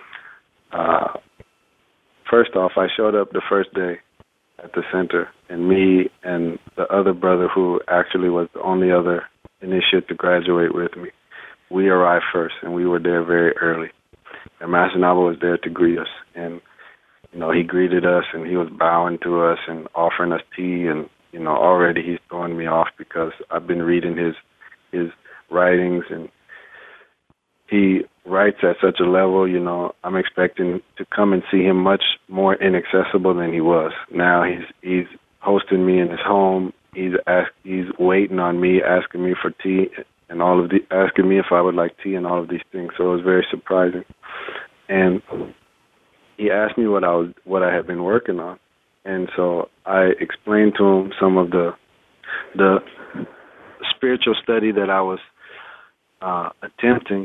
first off, I showed up the first day at the center, and me and the other brother, who actually was the only other initiate to graduate with me, we arrived first, and we were there very early. And Master Naba was there to greet us, and he greeted us, and he was bowing to us and offering us tea, and already he's throwing me off because I've been reading his writings, and he writes at such a level, I'm expecting to come and see him much more inaccessible than he was. Now he's hosting me in his home. He's waiting on me, asking me for tea and asking me if I would like tea and all of these things. So it was very surprising. And he asked me what I had been working on. And so I explained to him some of the spiritual study that I was attempting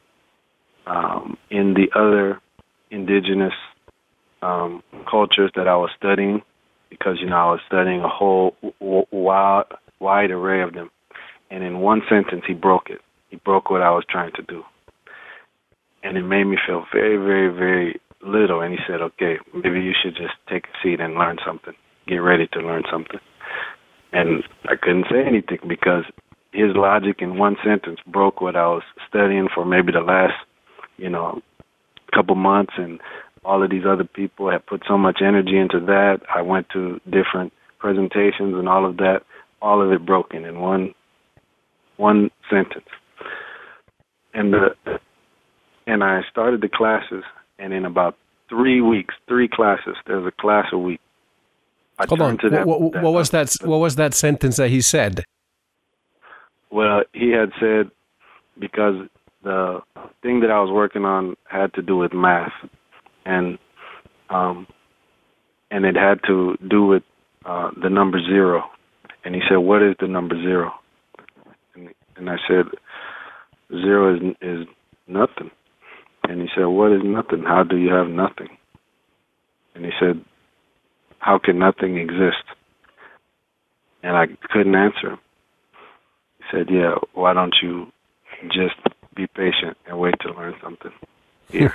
in the other indigenous cultures that I was studying, because I was studying a whole wide array of them. And in one sentence, he broke it. He broke what I was trying to do. And it made me feel very, very, very little. And he said, okay, maybe you should just take a seat and learn something. Get ready to learn something. And I couldn't say anything because his logic in one sentence broke what I was studying for maybe the last, couple months. And all of these other people had put so much energy into that. I went to different presentations and all of that, all of it broken in one sentence. And I started the classes, and in about 3 weeks, 3 classes, there's a class a week. Hold on. What was that sentence that he said? Well, he had said, because the thing that I was working on had to do with math, and it had to do with the number 0. And he said, "What is the number 0?" And I said, 0 is nothing. And he said, "What is nothing? How do you have nothing?" And he said, "How can nothing exist?" And I couldn't answer him. He said, "Yeah, why don't you just be patient and wait to learn something here?"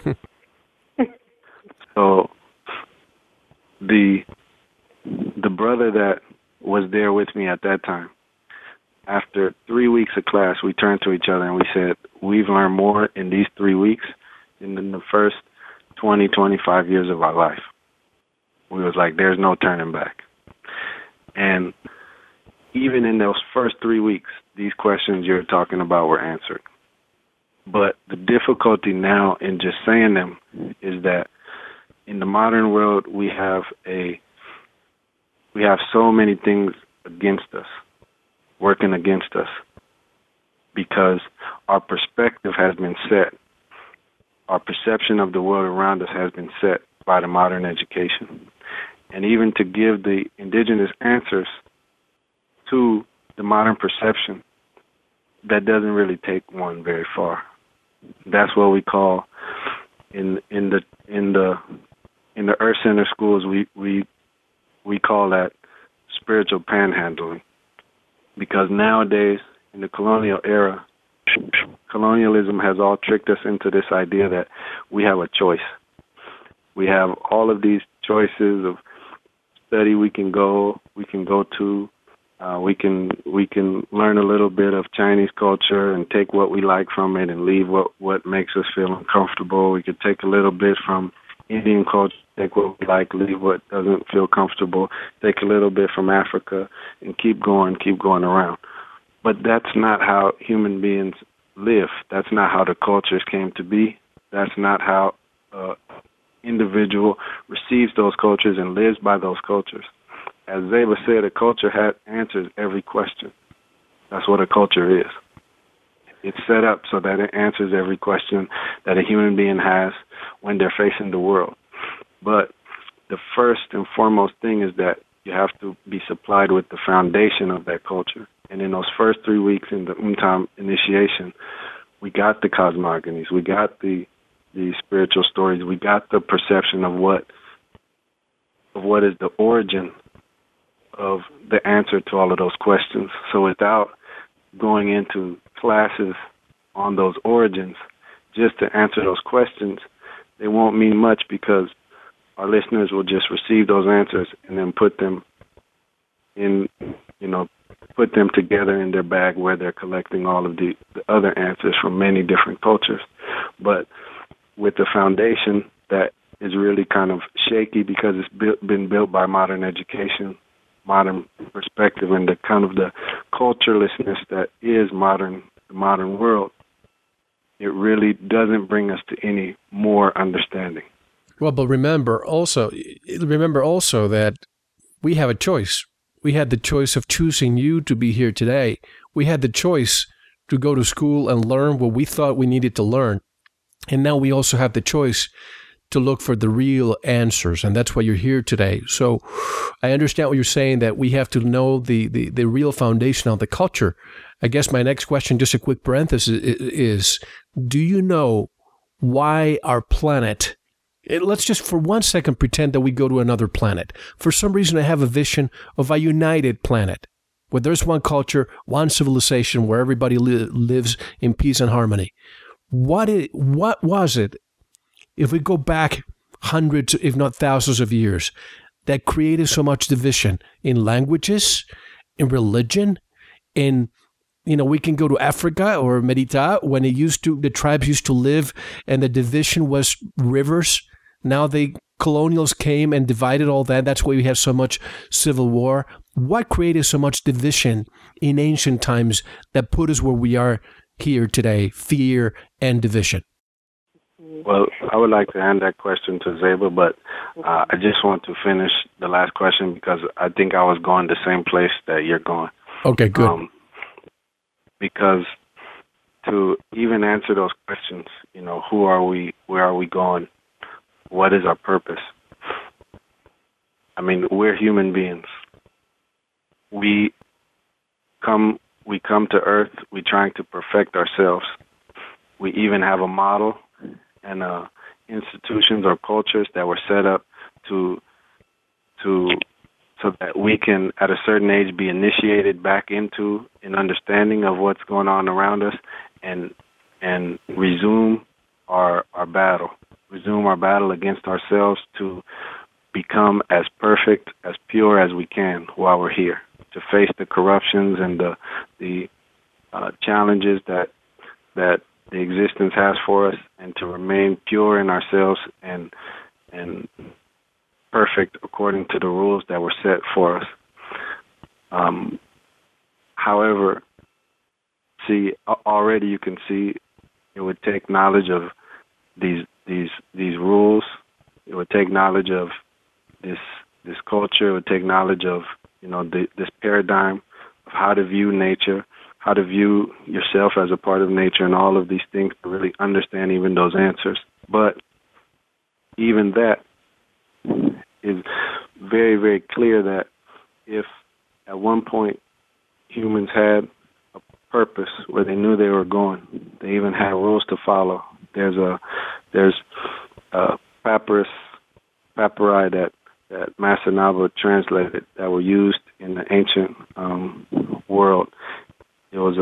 So the brother that was there with me at that time, after 3 weeks of class, we turned to each other and we said, we've learned more in these 3 weeks than in the first 20, 25 years of our life. We was like, there's no turning back. And even in those first 3 weeks, these questions you're talking about were answered. But the difficulty now in just saying them is that in the modern world, we have so many things against us, working against us, because our perspective has been set. Our perception of the world around us has been set by the modern education. And even to give the indigenous answers to the modern perception, that doesn't really take one very far. That's what we call in the Earth Center schools, we call that spiritual panhandling. Because nowadays, in the colonial era, colonialism has all tricked us into this idea that we have a choice. We have all of these choices of study we can go to. We can learn a little bit of Chinese culture and take what we like from it and leave what makes us feel uncomfortable. We could take a little bit from Indian culture, take what we like, leave what doesn't feel comfortable, take a little bit from Africa, and keep going around. But that's not how human beings live. That's not how the cultures came to be. That's not how individual receives those cultures and lives by those cultures. As Zeba said, a culture answers every question. That's what a culture is. It's set up so that it answers every question that a human being has when they're facing the world. But the first and foremost thing is that you have to be supplied with the foundation of that culture. And in those first 3 weeks in the Umtam initiation, we got the cosmogonies, we got the spiritual stories, we got the perception of what is the origin of the answer to all of those questions. So without going into classes on those origins, just to answer those questions, they won't mean much because our listeners will just receive those answers and then put them together in their bag where they're collecting all of the other answers from many different cultures. But with the foundation that is really kind of shaky because it's been built by modern education, modern perspective, and the kind of the culturelessness that is the modern world, it really doesn't bring us to any more understanding. Well, but remember also that we have a choice. We had the choice of choosing you to be here today. We had the choice to go to school and learn what we thought we needed to learn. And now we also have the choice to look for the real answers, and that's why you're here today. So I understand what you're saying, that we have to know the real foundation of the culture. I guess my next question, just a quick parenthesis, is do you know why our planet, let's just for 1 second pretend that we go to another planet. For some reason, I have a vision of a united planet where there's one culture, one civilization, where everybody lives in peace and harmony. What was it, if we go back hundreds, if not thousands of years, that created so much division in languages, in religion, in, we can go to Africa or Merita when the tribes used to live and the division was rivers. Now the colonials came and divided all that. That's why we have so much civil war. What created so much division in ancient times that put us where we are here today? Fear and division. Well, I would like to hand that question to Zeba, but I just want to finish the last question because I think I was going the same place that you're going. Okay, good. Because to even answer those questions, who are we, where are we going, what is our purpose? I mean, we're human beings. We come to Earth, we're trying to perfect ourselves. We even have a model and institutions or cultures that were set up so that we can, at a certain age, be initiated back into an understanding of what's going on around us and resume our battle against ourselves to become as perfect, as pure as we can while we're here, to face the corruptions and the challenges that the existence has for us, and to remain pure in ourselves and perfect according to the rules that were set for us. However, already you can see it would take knowledge of these rules. It would take knowledge of this culture. It would take knowledge of this paradigm of how to view nature, how to view yourself as a part of nature, and all of these things to really understand even those answers. But even that is very, very clear that if at one point humans had a purpose where they knew they were going, they even had rules to follow. There's papyri that Massanaba translated that were used in the ancient world. It was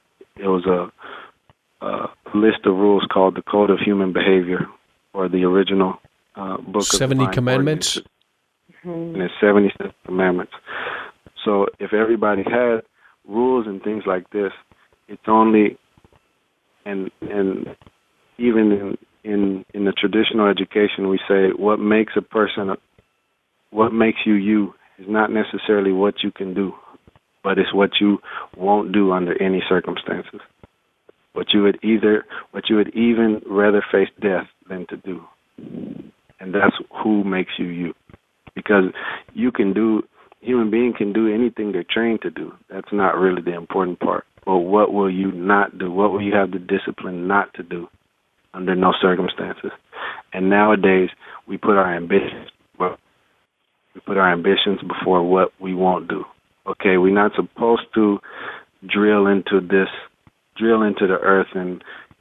a list of rules called the Code of Human Behavior, or the original book 70 of Commandments. And it's 77 Commandments. So if everybody had rules and things like this, it's only and even in the traditional education we say what makes a person, what makes you is not necessarily what you can do, but it's what you won't do under any circumstances. what you would even rather face death than to do. And that's who makes you you. Because human being can do anything they're trained to do. That's not really the important part. But what will you not do? What will you have the discipline not to do under no circumstances? And nowadays, we put our ambitions before what we won't do. Okay, we're not supposed to drill into the earth and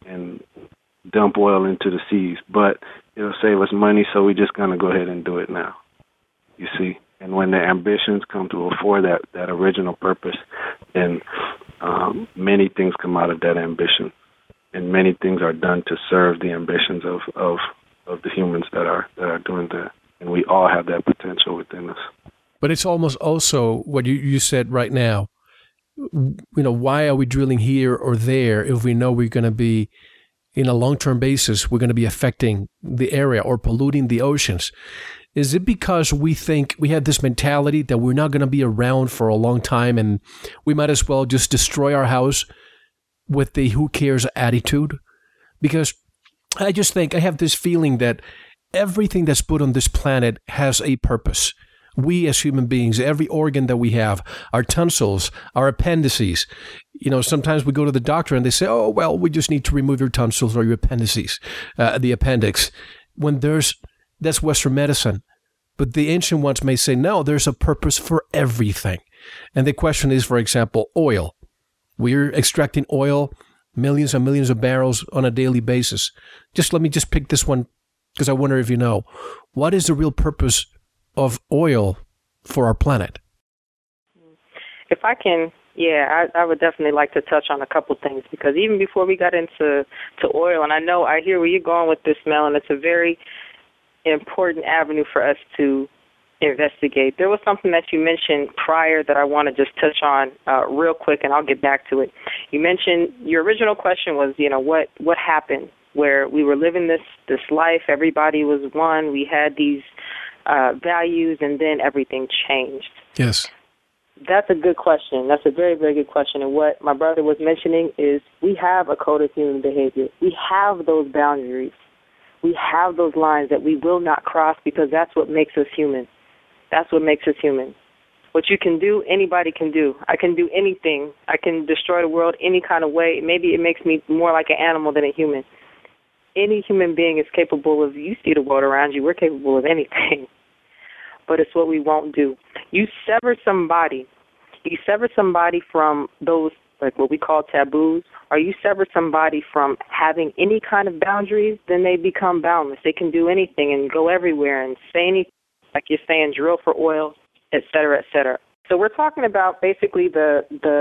dump oil into the seas, but it'll save us money, so we're just going to go ahead and do it now. You see? And when the ambitions come to afford that original purpose, then many things come out of that ambition, and many things are done to serve the ambitions of the humans that are doing that. And we all have that potential within us. But it's almost also what you said right now. Why are we drilling here or there if we know we're going to be, in a long-term basis, we're going to be affecting the area or polluting the oceans? Is it because we think we have this mentality that we're not going to be around for a long time and we might as well just destroy our house with the who cares attitude? Because I just think I have this feeling that everything that's put on this planet has a purpose. We as human beings, every organ that we have, our tonsils, our appendices, sometimes we go to the doctor and they say, oh, well, we just need to remove your tonsils or your appendices, the appendix. That's Western medicine. But the ancient ones may say, no, there's a purpose for everything. And the question is, for example, oil. We're extracting oil, millions and millions of barrels on a daily basis. Let me pick this one because I wonder if you know. What is the real purpose of oil for our planet? If I can, I would definitely like to touch on a couple things, because even before we got into oil, and I hear where you're going with this, Mel, and it's a very important avenue for us to investigate. There was something that you mentioned prior that I want to just touch on real quick, and I'll get back to it. You mentioned your original question was, what happened where we were living this life, everybody was one, we had these values, and then everything changed. Yes. That's a good question. That's a very, very good question. And what my brother was mentioning is we have a code of human behavior. We have those boundaries. We have those lines that we will not cross, because that's what makes us human. That's what makes us human. What you can do, anybody can do. I can do anything. I can destroy the world any kind of way. Maybe it makes me more like an animal than a human. Any human being is capable of, you see the world around you, we're capable of anything. But it's what we won't do. You sever somebody from those, like what we call taboos, or you sever somebody from having any kind of boundaries, then they become boundless. They can do anything and go everywhere and say anything, like you're saying, drill for oil, et cetera, et cetera. So we're talking about basically the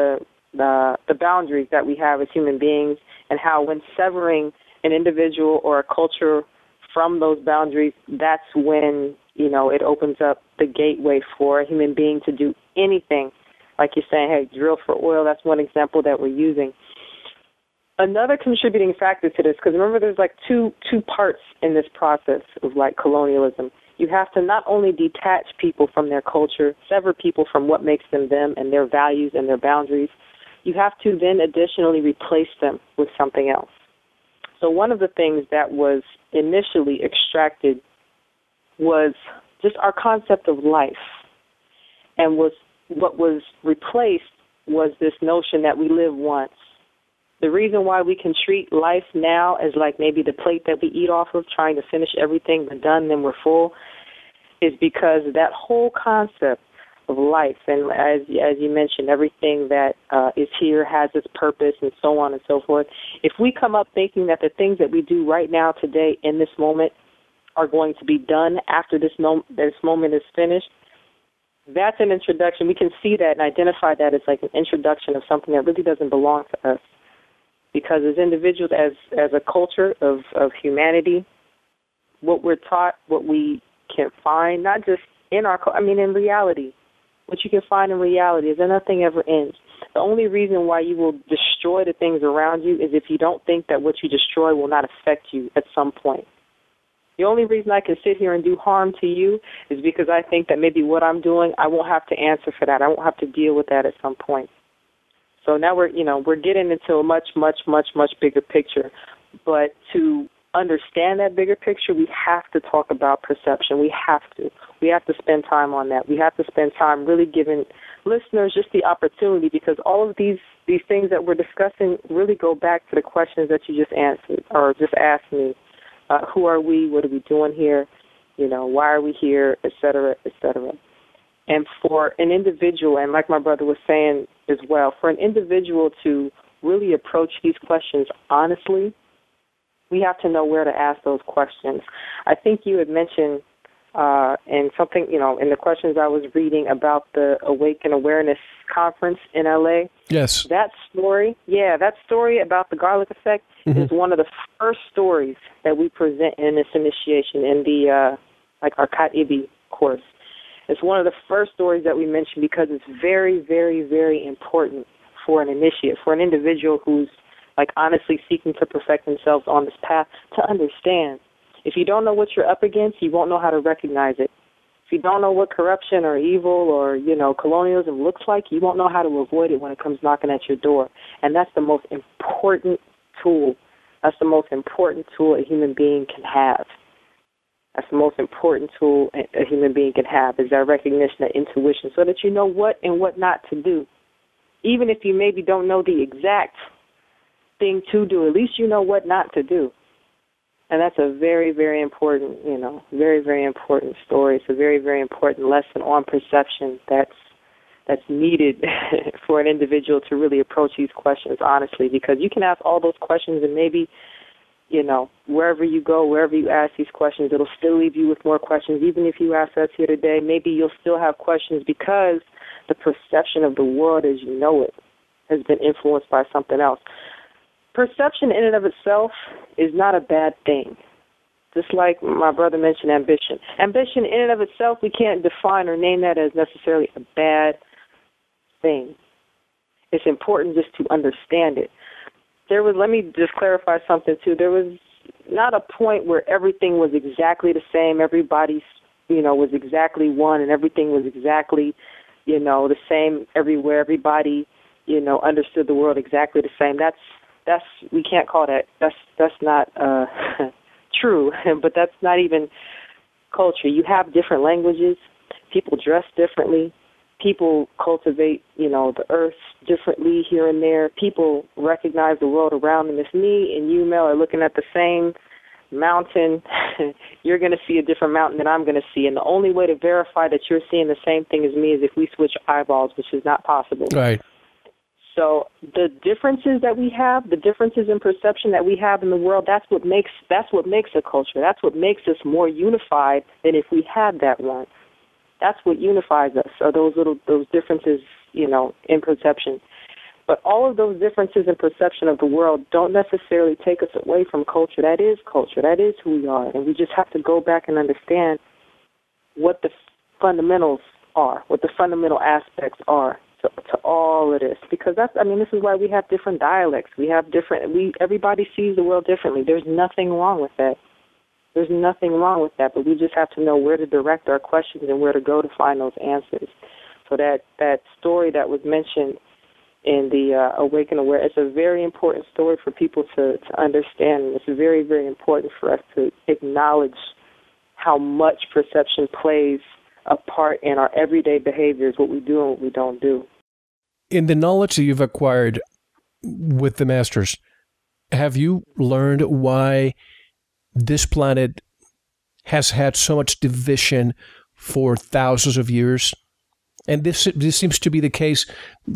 boundaries that we have as human beings, and how when severing an individual or a culture from those boundaries, that's when, it opens up the gateway for a human being to do anything. Like you're saying, hey, drill for oil, that's one example that we're using. Another contributing factor to this, because remember there's like two parts in this process of like colonialism. You have to not only detach people from their culture, sever people from what makes them them and their values and their boundaries, you have to then additionally replace them with something else. So one of the things that was initially extracted was just our concept of life, and what was replaced was this notion that we live once. The reason why we can treat life now as like maybe the plate that we eat off of, trying to finish everything, we're done, then we're full, is because that whole concept of life, and as you mentioned, everything that is here has its purpose and so on and so forth. If we come up thinking that the things that we do right now, today, in this moment, are going to be done after this moment is finished, that's an introduction. We can see that and identify that as like an introduction of something that really doesn't belong to us. Because as individuals, as a culture of humanity, what we're taught, what we can find, not just in in reality, what you can find in reality is that nothing ever ends. The only reason why you will destroy the things around you is if you don't think that what you destroy will not affect you at some point. The only reason I can sit here and do harm to you is because I think that maybe what I'm doing, I won't have to answer for that. I won't have to deal with that at some point. So now we're getting into a much, much, much, much bigger picture. But to understand that bigger picture, we have to talk about perception. We have to spend time on that. We have to spend time really giving listeners just the opportunity, because all of these things that we're discussing really go back to the questions that you just answered or just asked me. Who are we? What are we doing here? Why are we here? Et cetera, et cetera. And for an individual, and like my brother was saying as well, for an individual to really approach these questions honestly, we have to know where to ask those questions. I think you had mentioned in something, in the questions I was reading about the Awaken Awareness Conference in L.A. Yes. That story about the garlic effect is one of the first stories that we present in this initiation in the, our Kat Ibi course. It's one of the first stories that we mention because it's very, very, very important for an initiate, for an individual who's honestly seeking to perfect themselves on this path, to understand. If you don't know what you're up against, you won't know how to recognize it. If you don't know what corruption or evil or, colonialism looks like, you won't know how to avoid it when it comes knocking at your door. And that's the most important tool. That's the most important tool a human being can have. That's the most important tool a human being can have, is that recognition, that intuition, so that you know what and what not to do. Even if you maybe don't know the exact thing to do, at least you know what not to do. And that's a very, very important, very, very important story. It's a very, very important lesson on perception that's needed for an individual to really approach these questions honestly, because you can ask all those questions and maybe, wherever you go, wherever you ask these questions, it'll still leave you with more questions. Even if you ask us here today, maybe you'll still have questions because the perception of the world as you know it has been influenced by something else. Perception in and of itself is not a bad thing. Just like my brother mentioned ambition. Ambition in and of itself, we can't define or name that as necessarily a bad thing. It's important just to understand it. Let me just clarify something too. There was not a point where everything was exactly the same. Everybody, was exactly one, and everything was exactly, the same everywhere. Everybody, understood the world exactly the same. That's we can't call that. That's not true, but that's not even culture. You have different languages. People dress differently. People cultivate, the earth differently here and there. People recognize the world around them. If me and you, Mel, are looking at the same mountain, you're going to see a different mountain than I'm going to see. And the only way to verify that you're seeing the same thing as me is if we switch eyeballs, which is not possible. Right. So the differences that we have, the differences in perception that we have in the world, that's what makes a culture. That's what makes us more unified than if we had that one. That's what unifies us, are those differences, in perception. But all of those differences in perception of the world don't necessarily take us away from culture. That is culture. That is who we are. And we just have to go back and understand what the fundamentals are, what the fundamental aspects are to all of this. Because this is why we have different dialects. Everybody sees the world differently. There's nothing wrong with that. There's nothing wrong with that, but we just have to know where to direct our questions and where to go to find those answers. So that story that was mentioned in the Awaken Aware, it's a very important story for people to understand. And it's very, very important for us to acknowledge how much perception plays a part in our everyday behaviors, what we do and what we don't do. In the knowledge that you've acquired with the Masters, have you learned why this planet has had so much division for thousands of years? And this seems to be the case,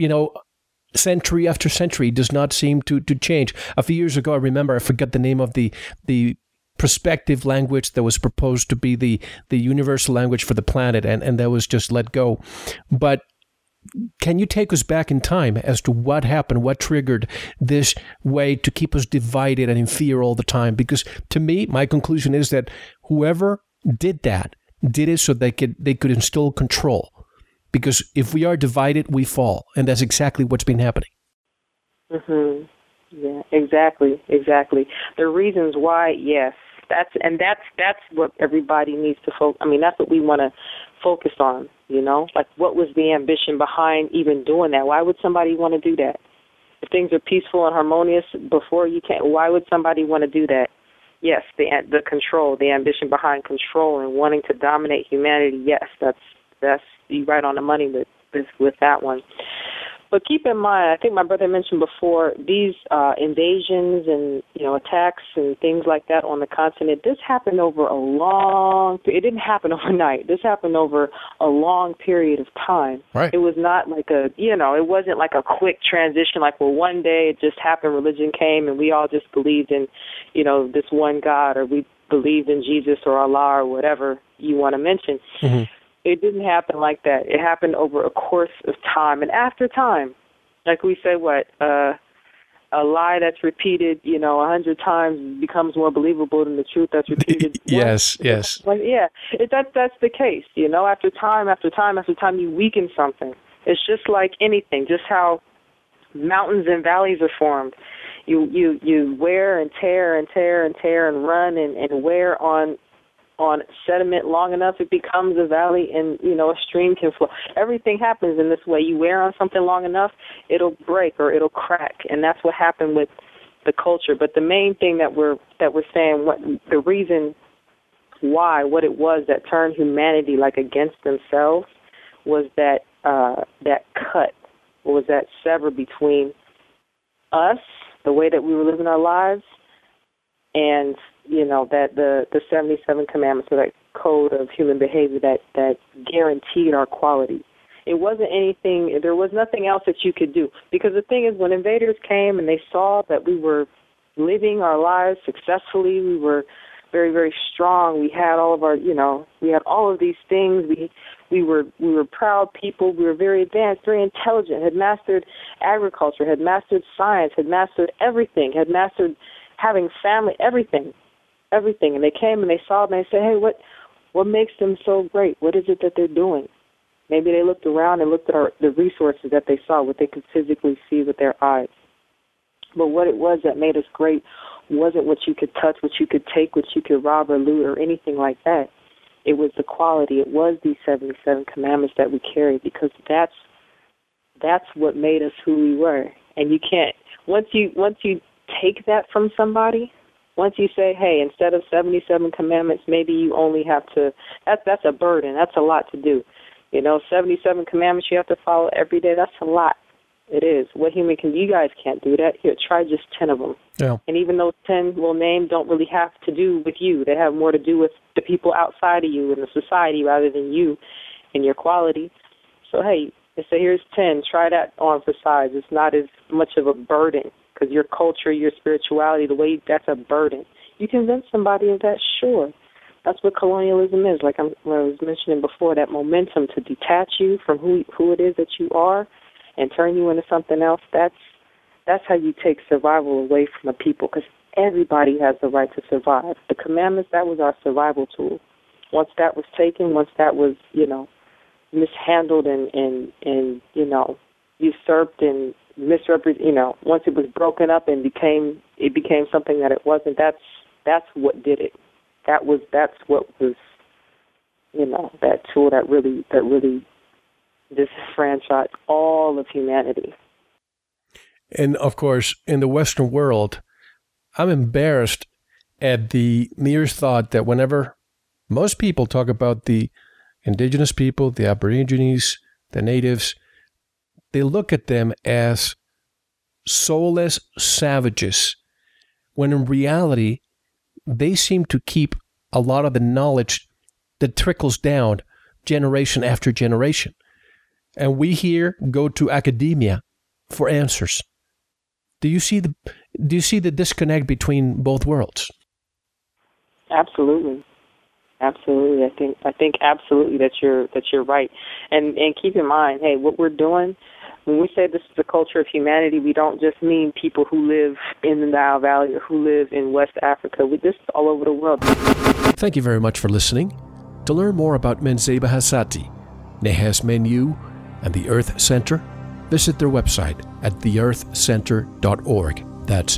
century after century. It does not seem to change. A few years ago, I forgot the name of the prospective language that was proposed to be the universal language for the planet, and that was just let go. But can you take us back in time as to what happened, what triggered this way to keep us divided and in fear all the time? Because to me, my conclusion is that whoever did that did it so they could instill control. Because if we are divided, we fall, and that's exactly what's been happening. Mm-hmm. Yeah, exactly. The reasons why, yes, that's what everybody needs to focus. That's what we want to focus on. Like, what was the ambition behind even doing that? Why would somebody want to do that? if things are peaceful and harmonious before you can't, why would somebody want to do that? Yes, the control, the ambition behind control and wanting to dominate humanity. Yes, that's you right on the money with that one. But keep in mind, I think my brother mentioned before, these invasions and attacks and things like that on the continent. This happened over it didn't happen overnight. This happened over a long period of time. Right. It was not like it wasn't like a quick transition. Like, well, one day it just happened. Religion came and we all just believed in, this one God, or we believed in Jesus or Allah or whatever you want to mention. Mm-hmm. It didn't happen like that. It happened over a course of time. And after time, like we say, a lie that's repeated, 100 times becomes more believable than the truth that's repeated. Yes. Like, yeah, that's the case. After time, you weaken something. It's just like anything, just how mountains and valleys are formed. You wear and tear and tear and tear and run and wear on sediment long enough, it becomes a valley, and a stream can flow. Everything happens in this way. You wear on something long enough, it'll break or it'll crack, and that's what happened with the culture. But the main thing that we're saying, the reason why, what it was that turned humanity against themselves, was that cut, was that sever between us, the way that we were living our lives, and that the 77 commandments, or that code of human behavior that guaranteed our quality. It wasn't anything, there was nothing else that you could do. Because the thing is, when invaders came and they saw that we were living our lives successfully, we were very, very strong, we had all of our, we had all of these things, we were proud people, we were very advanced, very intelligent, had mastered agriculture, had mastered science, had mastered everything, had mastered having family, everything. And they came and they saw it and they said, hey, what makes them so great? What is it that they're doing? Maybe they looked around and looked at the resources that they saw, what they could physically see with their eyes. But what it was that made us great wasn't what you could touch, what you could take, what you could rob or loot or anything like that. It was the quality. It was these 77 commandments that we carried, because that's what made us who we were. And you can't, once you take that from somebody, once you say, hey, instead of 77 commandments, maybe you only have to, that's a burden. That's a lot to do. 77 commandments you have to follow every day, that's a lot. It is. What human can do? You guys can't do that. Here, try just 10 of them. Yeah. And even those 10 we'll name don't really have to do with you. They have more to do with the people outside of you and the society rather than you and your quality. So, hey, they say, here's 10. Try that on for size. It's not as much of a burden, because your culture, your spirituality, the way, that's a burden. You convince somebody of that, sure. That's what colonialism is. Like I was mentioning before, that momentum to detach you from who it is that you are and turn you into something else. That's how you take survival away from a people, because everybody has the right to survive. The commandments, that was our survival tool. Once that was taken, once that was, mishandled and usurped and misrepresented, once it was broken up and became something that it wasn't, that's what did it. That's what was, that tool that really disenfranchised all of humanity. And of course, in the Western world, I'm embarrassed at the mere thought that whenever most people talk about the indigenous people, the Aborigines, the natives, they look at them as soulless savages, when in reality, they seem to keep a lot of the knowledge that trickles down generation after generation. And we here go to academia for answers. Do you see the disconnect between both worlds? Absolutely. Absolutely. I think absolutely that you're right. And keep in mind, hey, what we're doing, when we say this is the culture of humanity, we don't just mean people who live in the Nile Valley or who live in West Africa. This is all over the world. Thank you very much for listening. To learn more about Mensabe Hassati, Nehes Menu, and the Earth Center, visit their website at theearthcenter.org. That's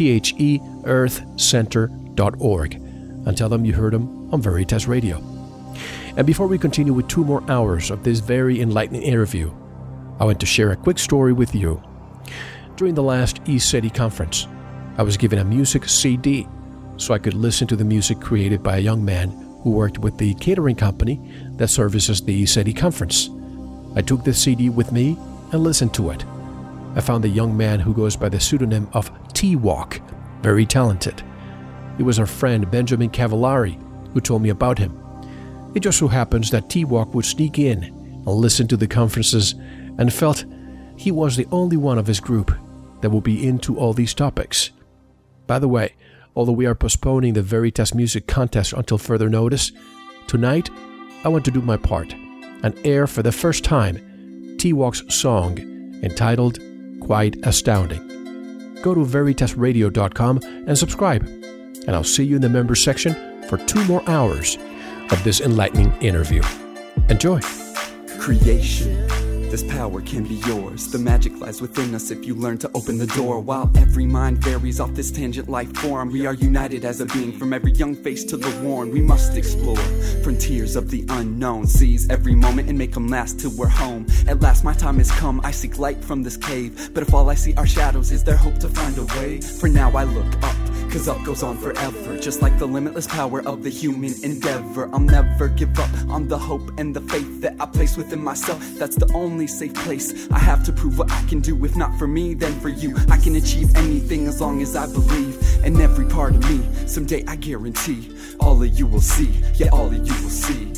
THE-earthcenter.org. And tell them you heard them on Veritas Radio. And before we continue with 2 more hours of this very enlightening interview, I want to share a quick story with you. During the last ECETI conference, I was given a music CD so I could listen to the music created by a young man who worked with the catering company that services the ECETI conference. I took the CD with me and listened to it. I found a young man who goes by the pseudonym of T-Walk, very talented. It was our friend Benjamin Cavallari who told me about him. It just so happens that T-Walk would sneak in and listen to the conferences and felt he was the only one of his group that would be into all these topics. By the way, although we are postponing the Veritas Music Contest until further notice, tonight I want to do my part and air for the first time T-Walk's song entitled Quite Astounding. Go to veritasradio.com and subscribe, and I'll see you in the members section for 2 more hours of this enlightening interview. Enjoy. Creation. This power can be yours. The magic lies within us if you learn to open the door. While every mind varies off this tangent life form, we are united as a being. From every young face to the worn, we must explore frontiers of the unknown. Seize every moment and make them last till we're home. At last my time has come, I seek light from this cave. But if all I see are shadows, is there hope to find a way? For now I look up, cause up goes on forever. Just like the limitless power of the human endeavor, I'll never give up on the hope and the faith that I place within myself. That's the only safe place. I have to prove what I can do. If not for me, then for you. I can achieve anything as long as I believe in every part of me. Someday I guarantee all of you will see. Yeah, all of you will see.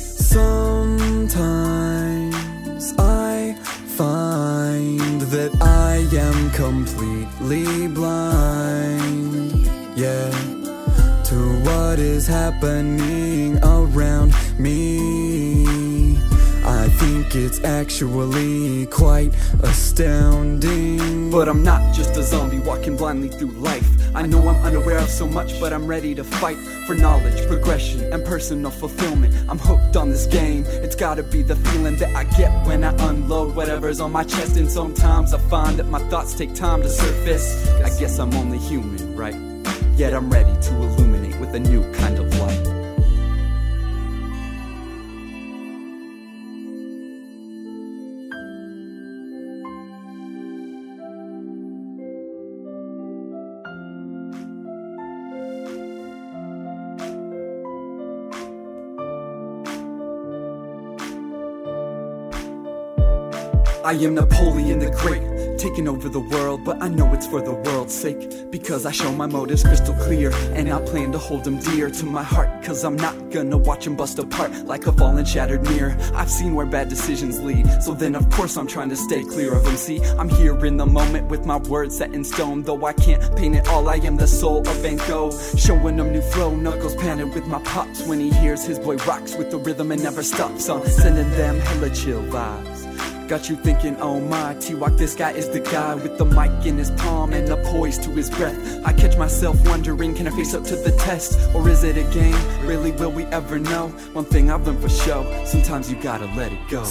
Sometimes I find that I am completely blind, yeah, to what is happening around me. I think it's actually quite astounding. But I'm not just a zombie walking blindly through life. I know I'm unaware of so much, but I'm ready to fight for knowledge, progression, and personal fulfillment. I'm hooked on this game. It's gotta be the feeling that I get when I unload whatever's on my chest. And sometimes I find that my thoughts take time to surface. I guess I'm only human, right? Yet I'm ready to illuminate with a new kind of light. I am Napoleon the Great, taking over the world, but I know it's for the world's sake, because I show my motives crystal clear, and I plan to hold them dear to my heart, cause I'm not gonna watch them bust apart like a fallen shattered mirror. I've seen where bad decisions lead, so then of course I'm trying to stay clear of them. See, I'm here in the moment with my words set in stone, though I can't paint it all. I am the soul of Van Gogh, showing him new flow. Knuckles panted with my pops when he hears his boy rocks with the rhythm and never stops. I'm sending them hella chill vibes. Got you thinking, oh my, T-Walk, this guy is the guy with the mic in his palm and the poise to his breath. I catch myself wondering, can I face up to the test? Or is it a game? Really, will we ever know? One thing I've learned for sure, sometimes you gotta let it go.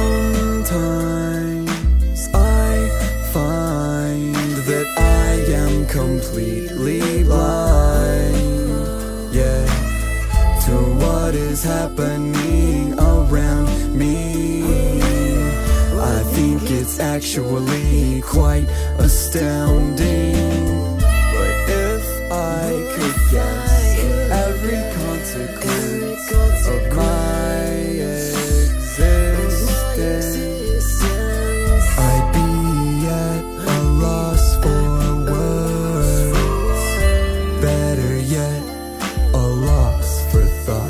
Sometimes I find that I am completely blind, yeah, to what is happening around me. I think it's actually quite astounding. But if I could guess every consequence of my existence, I'd be at a loss for words. Better yet, a loss for thought.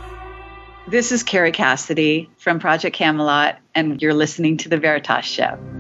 This is Carrie Cassidy from Project Camelot, and you're listening to The Veritas Show.